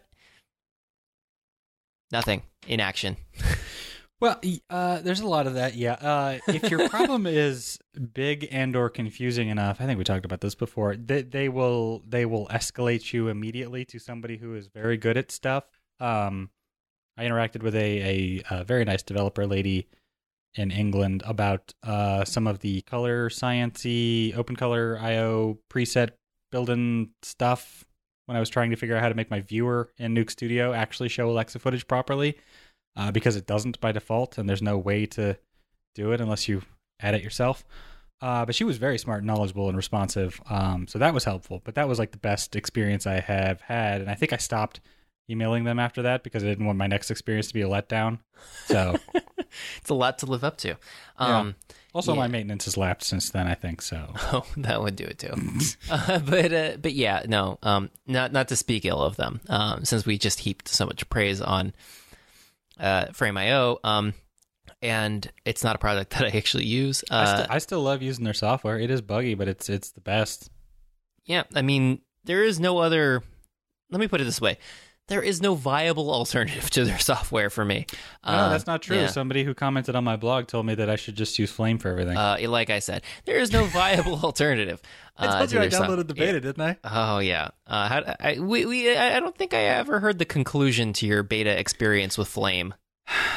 Nothing. Inaction. Well, uh, there's a lot of that, yeah. Uh, if your problem is big and or confusing enough, I think we talked about this before. They, they will they will escalate you immediately to somebody who is very good at stuff. Um, I interacted with a, a, a very nice developer lady in England about uh, some of the color sciencey OpenColor I O preset building stuff when I was trying to figure out how to make my viewer in Nuke Studio actually show Alexa footage properly. Uh, because it doesn't by default, and there's no way to do it unless you add it yourself. Uh, but she was very smart, knowledgeable, and responsive, um, so that was helpful. But that was like the best experience I have had, and I think I stopped emailing them after that because I didn't want my next experience to be a letdown. So it's a lot to live up to. Um, yeah. Also, yeah. my maintenance has lapsed since then, I think, so. Oh, that would do it too. uh, but uh, but yeah, no, um, not not to speak ill of them, um, since we just heaped so much praise on uh, Frame dot I O, um, and it's not a product that I actually use. Uh, I, st- I still love using their software. It is buggy, but it's it's the best. Yeah, I mean, there is no other. Let me put it this way: there is no viable alternative to their software for me. No, Uh, that's not true. yeah. Somebody who commented on my blog told me that I should just use Flame for everything. Uh, like I said, there is no viable alternative. I uh, told to you I their soft- downloaded the beta, Yeah. didn't I? Oh yeah. Uh, how, I, we, we, I I don't think I ever heard the conclusion to your beta experience with Flame.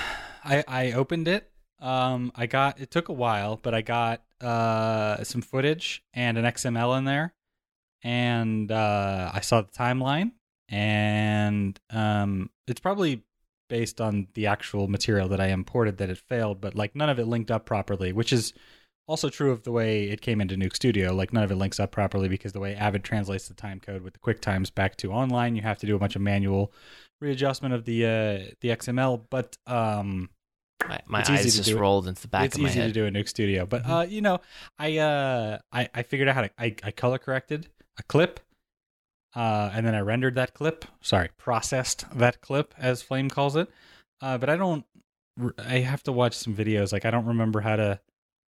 I I opened it. Um, I got it took a while, but I got uh some footage and an X M L in there, and uh, I saw the timeline, and um, it's probably based on the actual material that I imported that it failed, but like none of it linked up properly, which is also true of the way it came into Nuke Studio. Like none of it links up properly because the way Avid translates the time code with the QuickTimes back to online, you have to do a bunch of manual readjustment of the uh, the X M L. But um, my, my eyes just rolled into the back it's of my easy head. to do in Nuke Studio. But Mhm. uh, you know, I uh, I I figured out how to I, I color corrected a clip. Uh, and then I rendered that clip. Sorry, processed that clip, as Flame calls it. Uh, but I don't. I have to watch some videos. Like I don't remember how to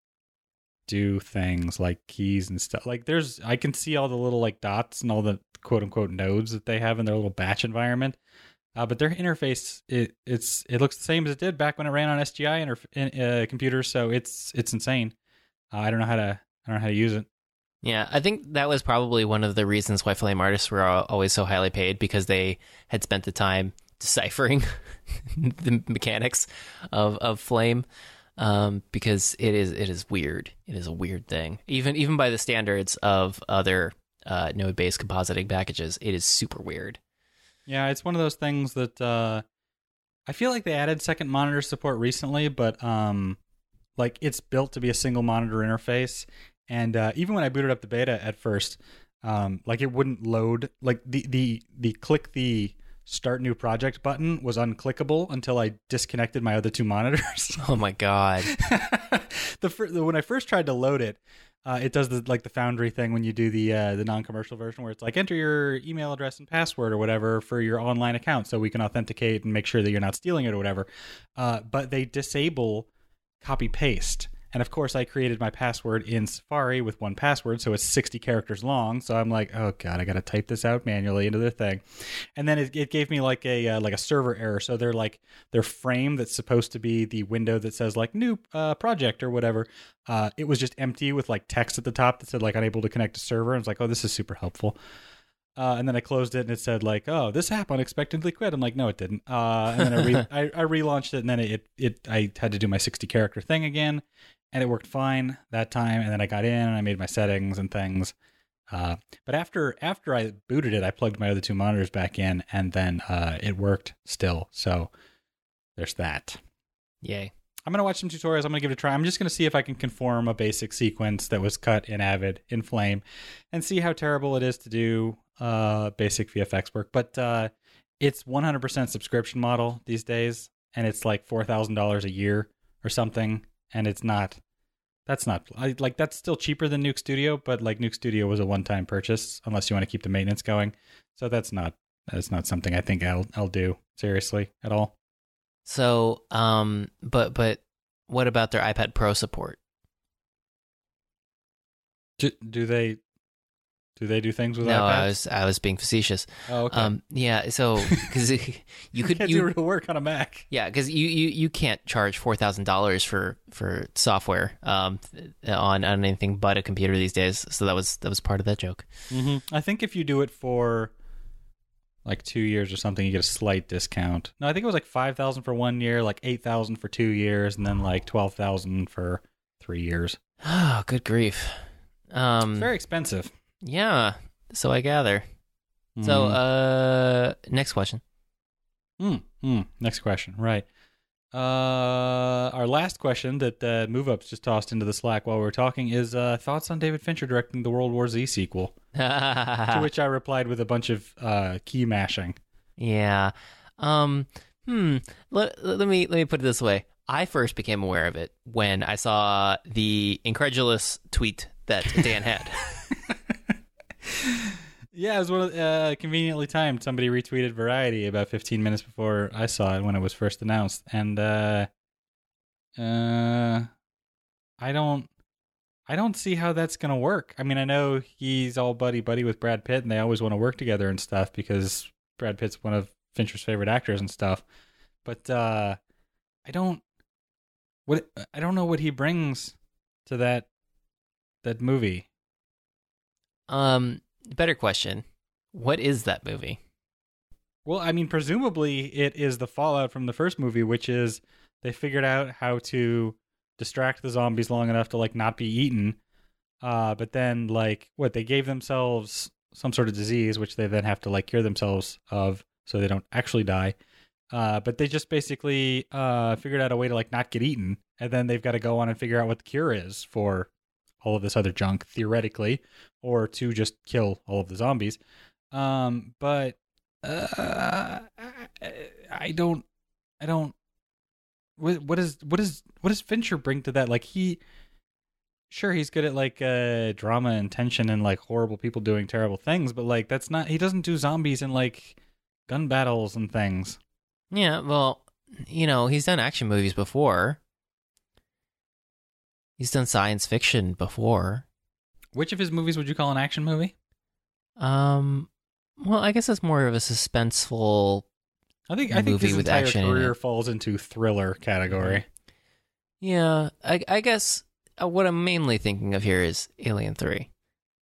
do things like keys and stuff. Like there's, I can see all the little like dots and all the quote unquote nodes that they have in their little batch environment. Uh, but their interface, it it's it looks the same as it did back when it ran on S G I interf- in, uh, computers. So it's it's insane. Uh, I don't know how to I don't know how to use it. Yeah, I think that was probably one of the reasons why Flame artists were al- always so highly paid, because they had spent the time deciphering the mechanics of, of Flame, um, because it is it is weird. It is a weird thing. Even even by the standards of other uh, node-based compositing packages, it is super weird. Yeah, it's one of those things that uh, I feel like they added second monitor support recently, but um, like it's built to be a single monitor interface. And uh, even when I booted up the beta at first, um, like it wouldn't load. Like the, the the click the start new project button was unclickable until I disconnected my other two monitors. Oh my god! the, fir- the when I first tried to load it, uh, it does the like the Foundry thing when you do the uh, the non-commercial version where it's like enter your email address and password or whatever for your online account so we can authenticate and make sure that you're not stealing it or whatever. Uh, but they disable copy paste. And of course, I created my password in Safari with one password, so it's sixty characters long. So I'm like, oh god, I got to type this out manually into their thing. And then it, it gave me like a uh, like a server error. So they're like their frame that's supposed to be the window that says like new uh, project or whatever. Uh, it was just empty with like text at the top that said like unable to connect to server. And I was like, oh, this is super helpful. Uh, and then I closed it and it said like, oh, this app unexpectedly quit. I'm like, no, it didn't. Uh, and then I, re- I I relaunched it and then it it I had to do my sixty character thing again, and it worked fine that time. And then I got in and I made my settings and things. Uh, but after after I booted it, I plugged my other two monitors back in, and then uh, it worked still. So there's that. Yay. I'm going to watch some tutorials. I'm going to give it a try. I'm just going to see if I can conform a basic sequence that was cut in Avid in Flame and see how terrible it is to do uh, basic V F X work. But uh, it's one hundred percent subscription model these days, and it's like four thousand dollars a year or something. And it's not, that's not, I, like, that's still cheaper than Nuke Studio, but like Nuke Studio was a one-time purchase unless you want to keep the maintenance going. So that's not, that's not something I think I'll, I'll do seriously at all. So, um, but but what about their iPad Pro support? Do, do they do they do things with no, iPads? I was I was being facetious. Oh, okay. Um, yeah, so because you could can't you, do real work on a Mac. yeah, because you, you, you can't charge four thousand dollars for for software um on on anything but a computer these days. So that was that was part of that joke. Mm-hmm. I think if you do it for like two years or something, you get a slight discount. No, I think it was like five thousand for one year, like eight thousand for two years, and then like twelve thousand for three years. Oh, good grief! Um, It's very expensive. yeah. So I gather. So, uh, next question. Mm, mm. Next question. Right. Uh, our last question that uh, MoveUps just tossed into the Slack while we were talking is uh, thoughts on David Fincher directing the World War Z sequel. To which I replied with a bunch of uh, key mashing. Yeah. Um. Hmm. Let, let me let me put it this way. I first became aware of it when I saw the incredulous tweet that Dan had. Yeah, it was one of, uh, conveniently timed. Somebody retweeted Variety about fifteen minutes before I saw it when it was first announced, and uh, uh, I don't, I don't see how that's gonna work. I mean, I know he's all buddy buddy with Brad Pitt, and they always want to work together and stuff because Brad Pitt's one of Fincher's favorite actors and stuff. But uh, I don't, what I don't know what he brings to that that movie. Um. Better question. What is that movie? Well, I mean, presumably it is the fallout from the first movie, which is They figured out how to distract the zombies long enough to like not be eaten. Uh, but then like what they gave themselves some sort of disease, which they then have to like cure themselves of, so they don't actually die. Uh, but they just basically uh figured out a way to like not get eaten, and then they've got to go on and figure out what the cure is for all of this other junk, theoretically, or to just kill all of the zombies. Um, but uh, I don't, I don't. What what is what is what does Fincher bring to that? Like he, sure, he's good at like uh drama and tension and like horrible people doing terrible things, but like that's not. He doesn't do zombies and like gun battles and things. Yeah, well, you know, he's done action movies before. He's done science fiction before. Which of his movies would you call an action movie? Um, well, I guess it's more of a suspenseful. I think I think movie his with entire action in career it. falls into thriller category. Yeah, I, I guess uh, what I'm mainly thinking of here is Alien three.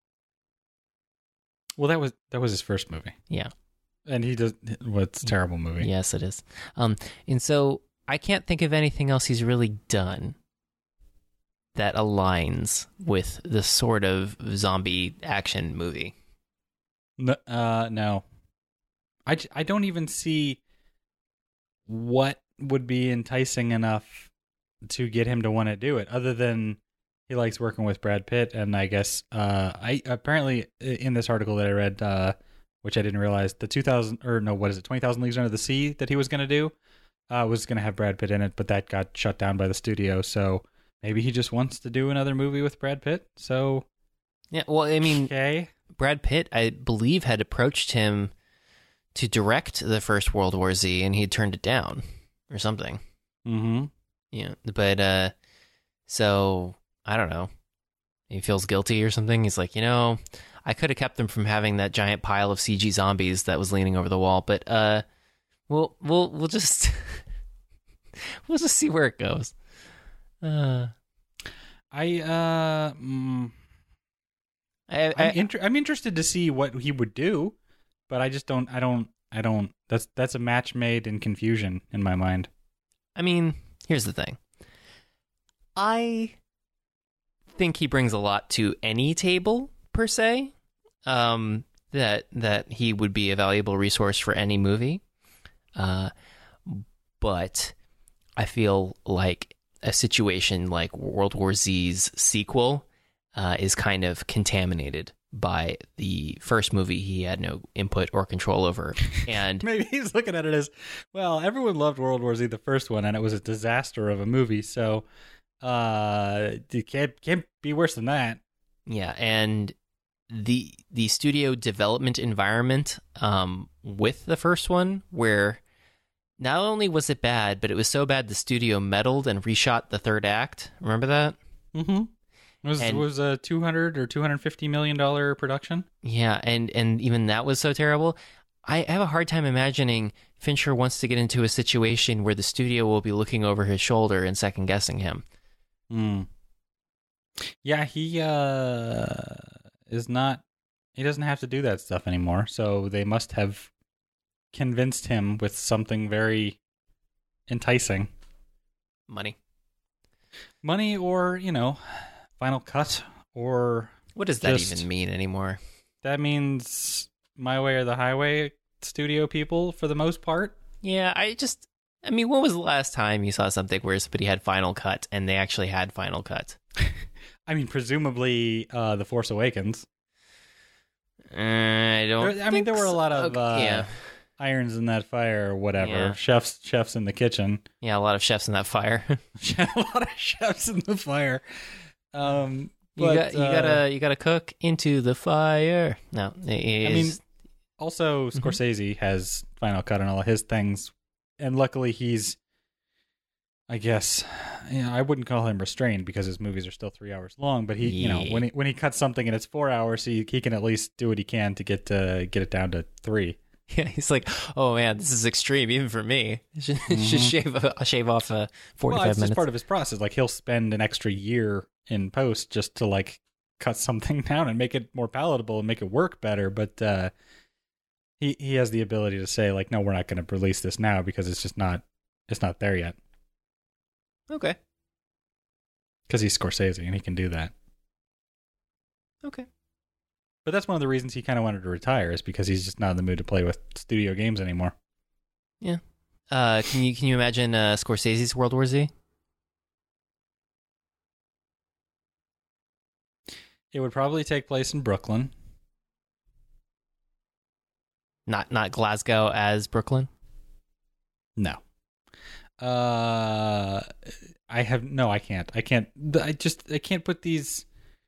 Well, that was that was his first movie. Yeah. And he does what's well, a terrible movie. Yes, it is. Um, and so I can't think of anything else he's really done that aligns with the sort of zombie action movie. No, uh, no. I, j- I don't even see what would be enticing enough to get him to want to do it, other than he likes working with Brad Pitt. And I guess uh, I apparently in this article that I read, uh, which I didn't realize, the two thousand or no, what is it, twenty thousand Leagues Under the Sea that he was going to do uh, was going to have Brad Pitt in it, but that got shut down by the studio. So maybe he just wants to do another movie with Brad Pitt. So yeah, well, I mean, okay. Brad Pitt, I believe, had approached him to direct the first World War Z, and he had turned it down or something. Mm-hmm. Yeah, but uh, so I don't know. He feels guilty or something. He's like, you know, I could have kept them from having that giant pile of C G zombies that was leaning over the wall, but uh, we'll we'll we'll just we'll just see where it goes. Uh, I uh, mm, I, I, I'm, inter- I'm interested to see what he would do, but I just don't. I don't. I don't. That's that's a match made in confusion in my mind. I mean, here's the thing. I think he brings a lot to any table per se. Um, that that he would be a valuable resource for any movie. Uh, but I feel like a situation like World War Z's sequel uh, is kind of contaminated by the first movie he had no input or control over. And maybe he's looking at it as, well, everyone loved World War Z, the first one, and it was a disaster of a movie, so uh, it can't, can't be worse than that. Yeah, and the the studio development environment um, with the first one, where not only was it bad, but it was so bad the studio meddled and reshot the third act. Remember that? Mm-hmm. It was, And- it was a two hundred or two hundred fifty million dollars production. Yeah, and, and even that was so terrible. I have a hard time imagining Fincher wants to get into a situation where the studio will be looking over his shoulder and second guessing him. Mm. Yeah, he uh, is not, he doesn't have to do that stuff anymore, so they must have convinced him with something very enticing. Money. Money, or, you know, Final Cut, or What does that Just- even mean anymore? that means My Way or the Highway studio people for the most part. Yeah, I just... I mean, when was the last time you saw something where somebody had Final Cut and they actually had Final Cut? I mean, presumably uh, The Force Awakens. Uh, I don't There- I mean, there think were a lot so. of Okay, uh, yeah. irons in that fire or whatever. Yeah. Chefs chefs in the kitchen. Yeah, a lot of chefs in that fire. a lot of chefs in the fire. Um, you but, got you uh, gotta you gotta cook into the fire. No, it I mean, is- also Mhm. Scorsese has Final Cut on all of his things, and luckily he's, I guess, you know, I wouldn't call him restrained because his movies are still three hours long. But he, you know, Yeah. when he when he cuts something and it's four hours, he he can at least do what he can to get to get it down to three. yeah, he's like, oh man, this is extreme even for me. Should, should Mhm. shave a, shave off uh, forty Well, five it's minutes. just part of his process. Like he'll spend an extra year in post just to like cut something down and make it more palatable and make it work better. But uh, he he has the ability to say like, no, we're not going to release this now because it's just not it's not there yet. Okay. Because he's Scorsese and he can do that. Okay. But that's one of the reasons he kind of wanted to retire, is because he's just not in the mood to play with studio games anymore. Yeah. Uh, can you can you imagine uh, Scorsese's World War Z? It would probably take place in Brooklyn. Not not Glasgow as Brooklyn. No. Uh, I have no. I can't. I can't. I just. I can't put these.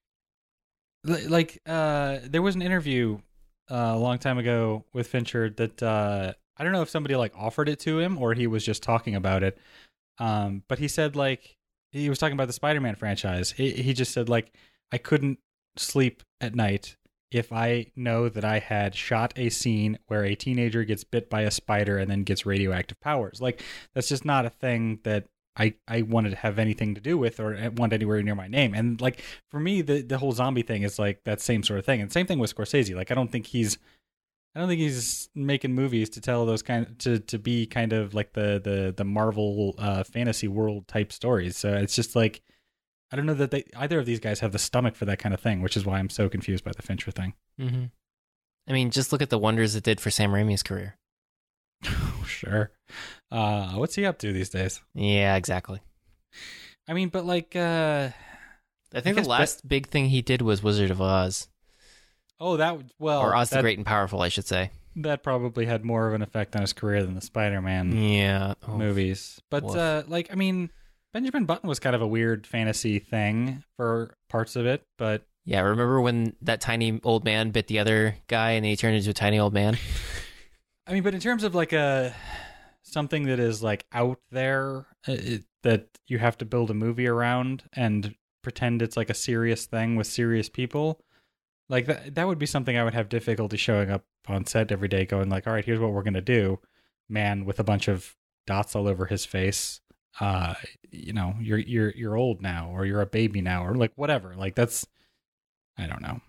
Like, uh, there was an interview uh, a long time ago with Fincher that uh, I don't know if somebody like offered it to him or he was just talking about it. Um, but he said like he was talking about the Spider-Man franchise. He, he just said like I couldn't sleep at night if I know that I had shot a scene where a teenager gets bit by a spider and then gets radioactive powers. Like, that's just not a thing that I, I wanted to have anything to do with or want anywhere near my name. And like, for me, the, the whole zombie thing is like that same sort of thing. And same thing with Scorsese. Like, I don't think he's, I don't think he's making movies to tell those kind to, to be kind of like the, the, the Marvel uh, fantasy world type stories. So it's just like, I don't know that they either of these guys have the stomach for that kind of thing, which is why I'm so confused by the Fincher thing. Mm-hmm. I mean, just look at the wonders it did for Sam Raimi's career. Sure. Uh, what's he up to these days? Yeah, exactly. I mean, but like, uh, I think I the last big thing he did was Wizard of Oz. Oh, that well, or Oz that, the Great and Powerful, I should say. That probably had more of an effect on his career than the Spider-Man yeah oh. movies. But uh, like, I mean, Benjamin Button was kind of a weird fantasy thing for parts of it, but yeah, remember when that tiny old man bit the other guy and he turned into a tiny old man? I mean, but in terms of like a something that is like out there it, that you have to build a movie around and pretend it's like a serious thing with serious people, like that that would be something I would have difficulty showing up on set every day going like, all right, here's what we're going to do. Man with a bunch of dots all over his face. Uh, you know, you're you're you're old now, or you're a baby now, or like whatever. Like that's, I don't know.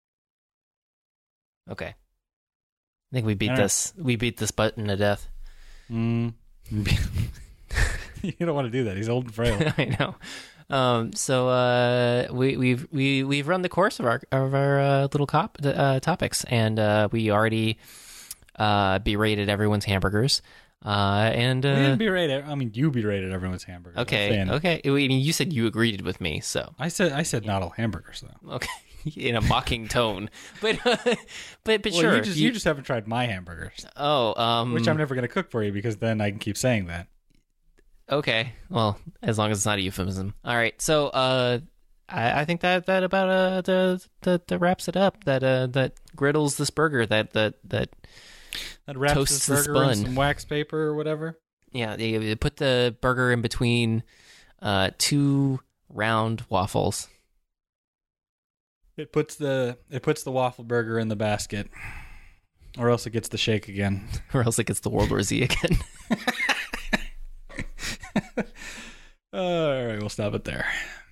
Okay, I think we beat this. We beat this button to death. Mm. You don't want to do that. He's old and frail. I know. Um, so uh, we we've we we've run the course of our of our uh, little cop uh, topics, and uh, we already uh, berated everyone's hamburgers. Uh, and uh, we didn't berate it. I mean, you berated everyone's hamburgers. Okay, okay. I mean, you said you agreed with me, so I said I said not all hamburgers though. Okay, in a mocking tone, but uh, but but well, sure. You just, you, you just haven't tried my hamburgers. Oh, um, which I'm never going to cook for you because then I can keep saying that. Okay, well, as long as it's not a euphemism. All right, so uh, I, I think that that about uh the that, that wraps it up. That uh that griddles this burger. That that that. That wraps toasts this burger this bun. in some wax paper or whatever. Yeah, you put the burger in between uh, two round waffles. It puts the it puts the waffle burger in the basket, or else it gets the shake again, or else it gets the World War Z again. All right, we'll stop it there.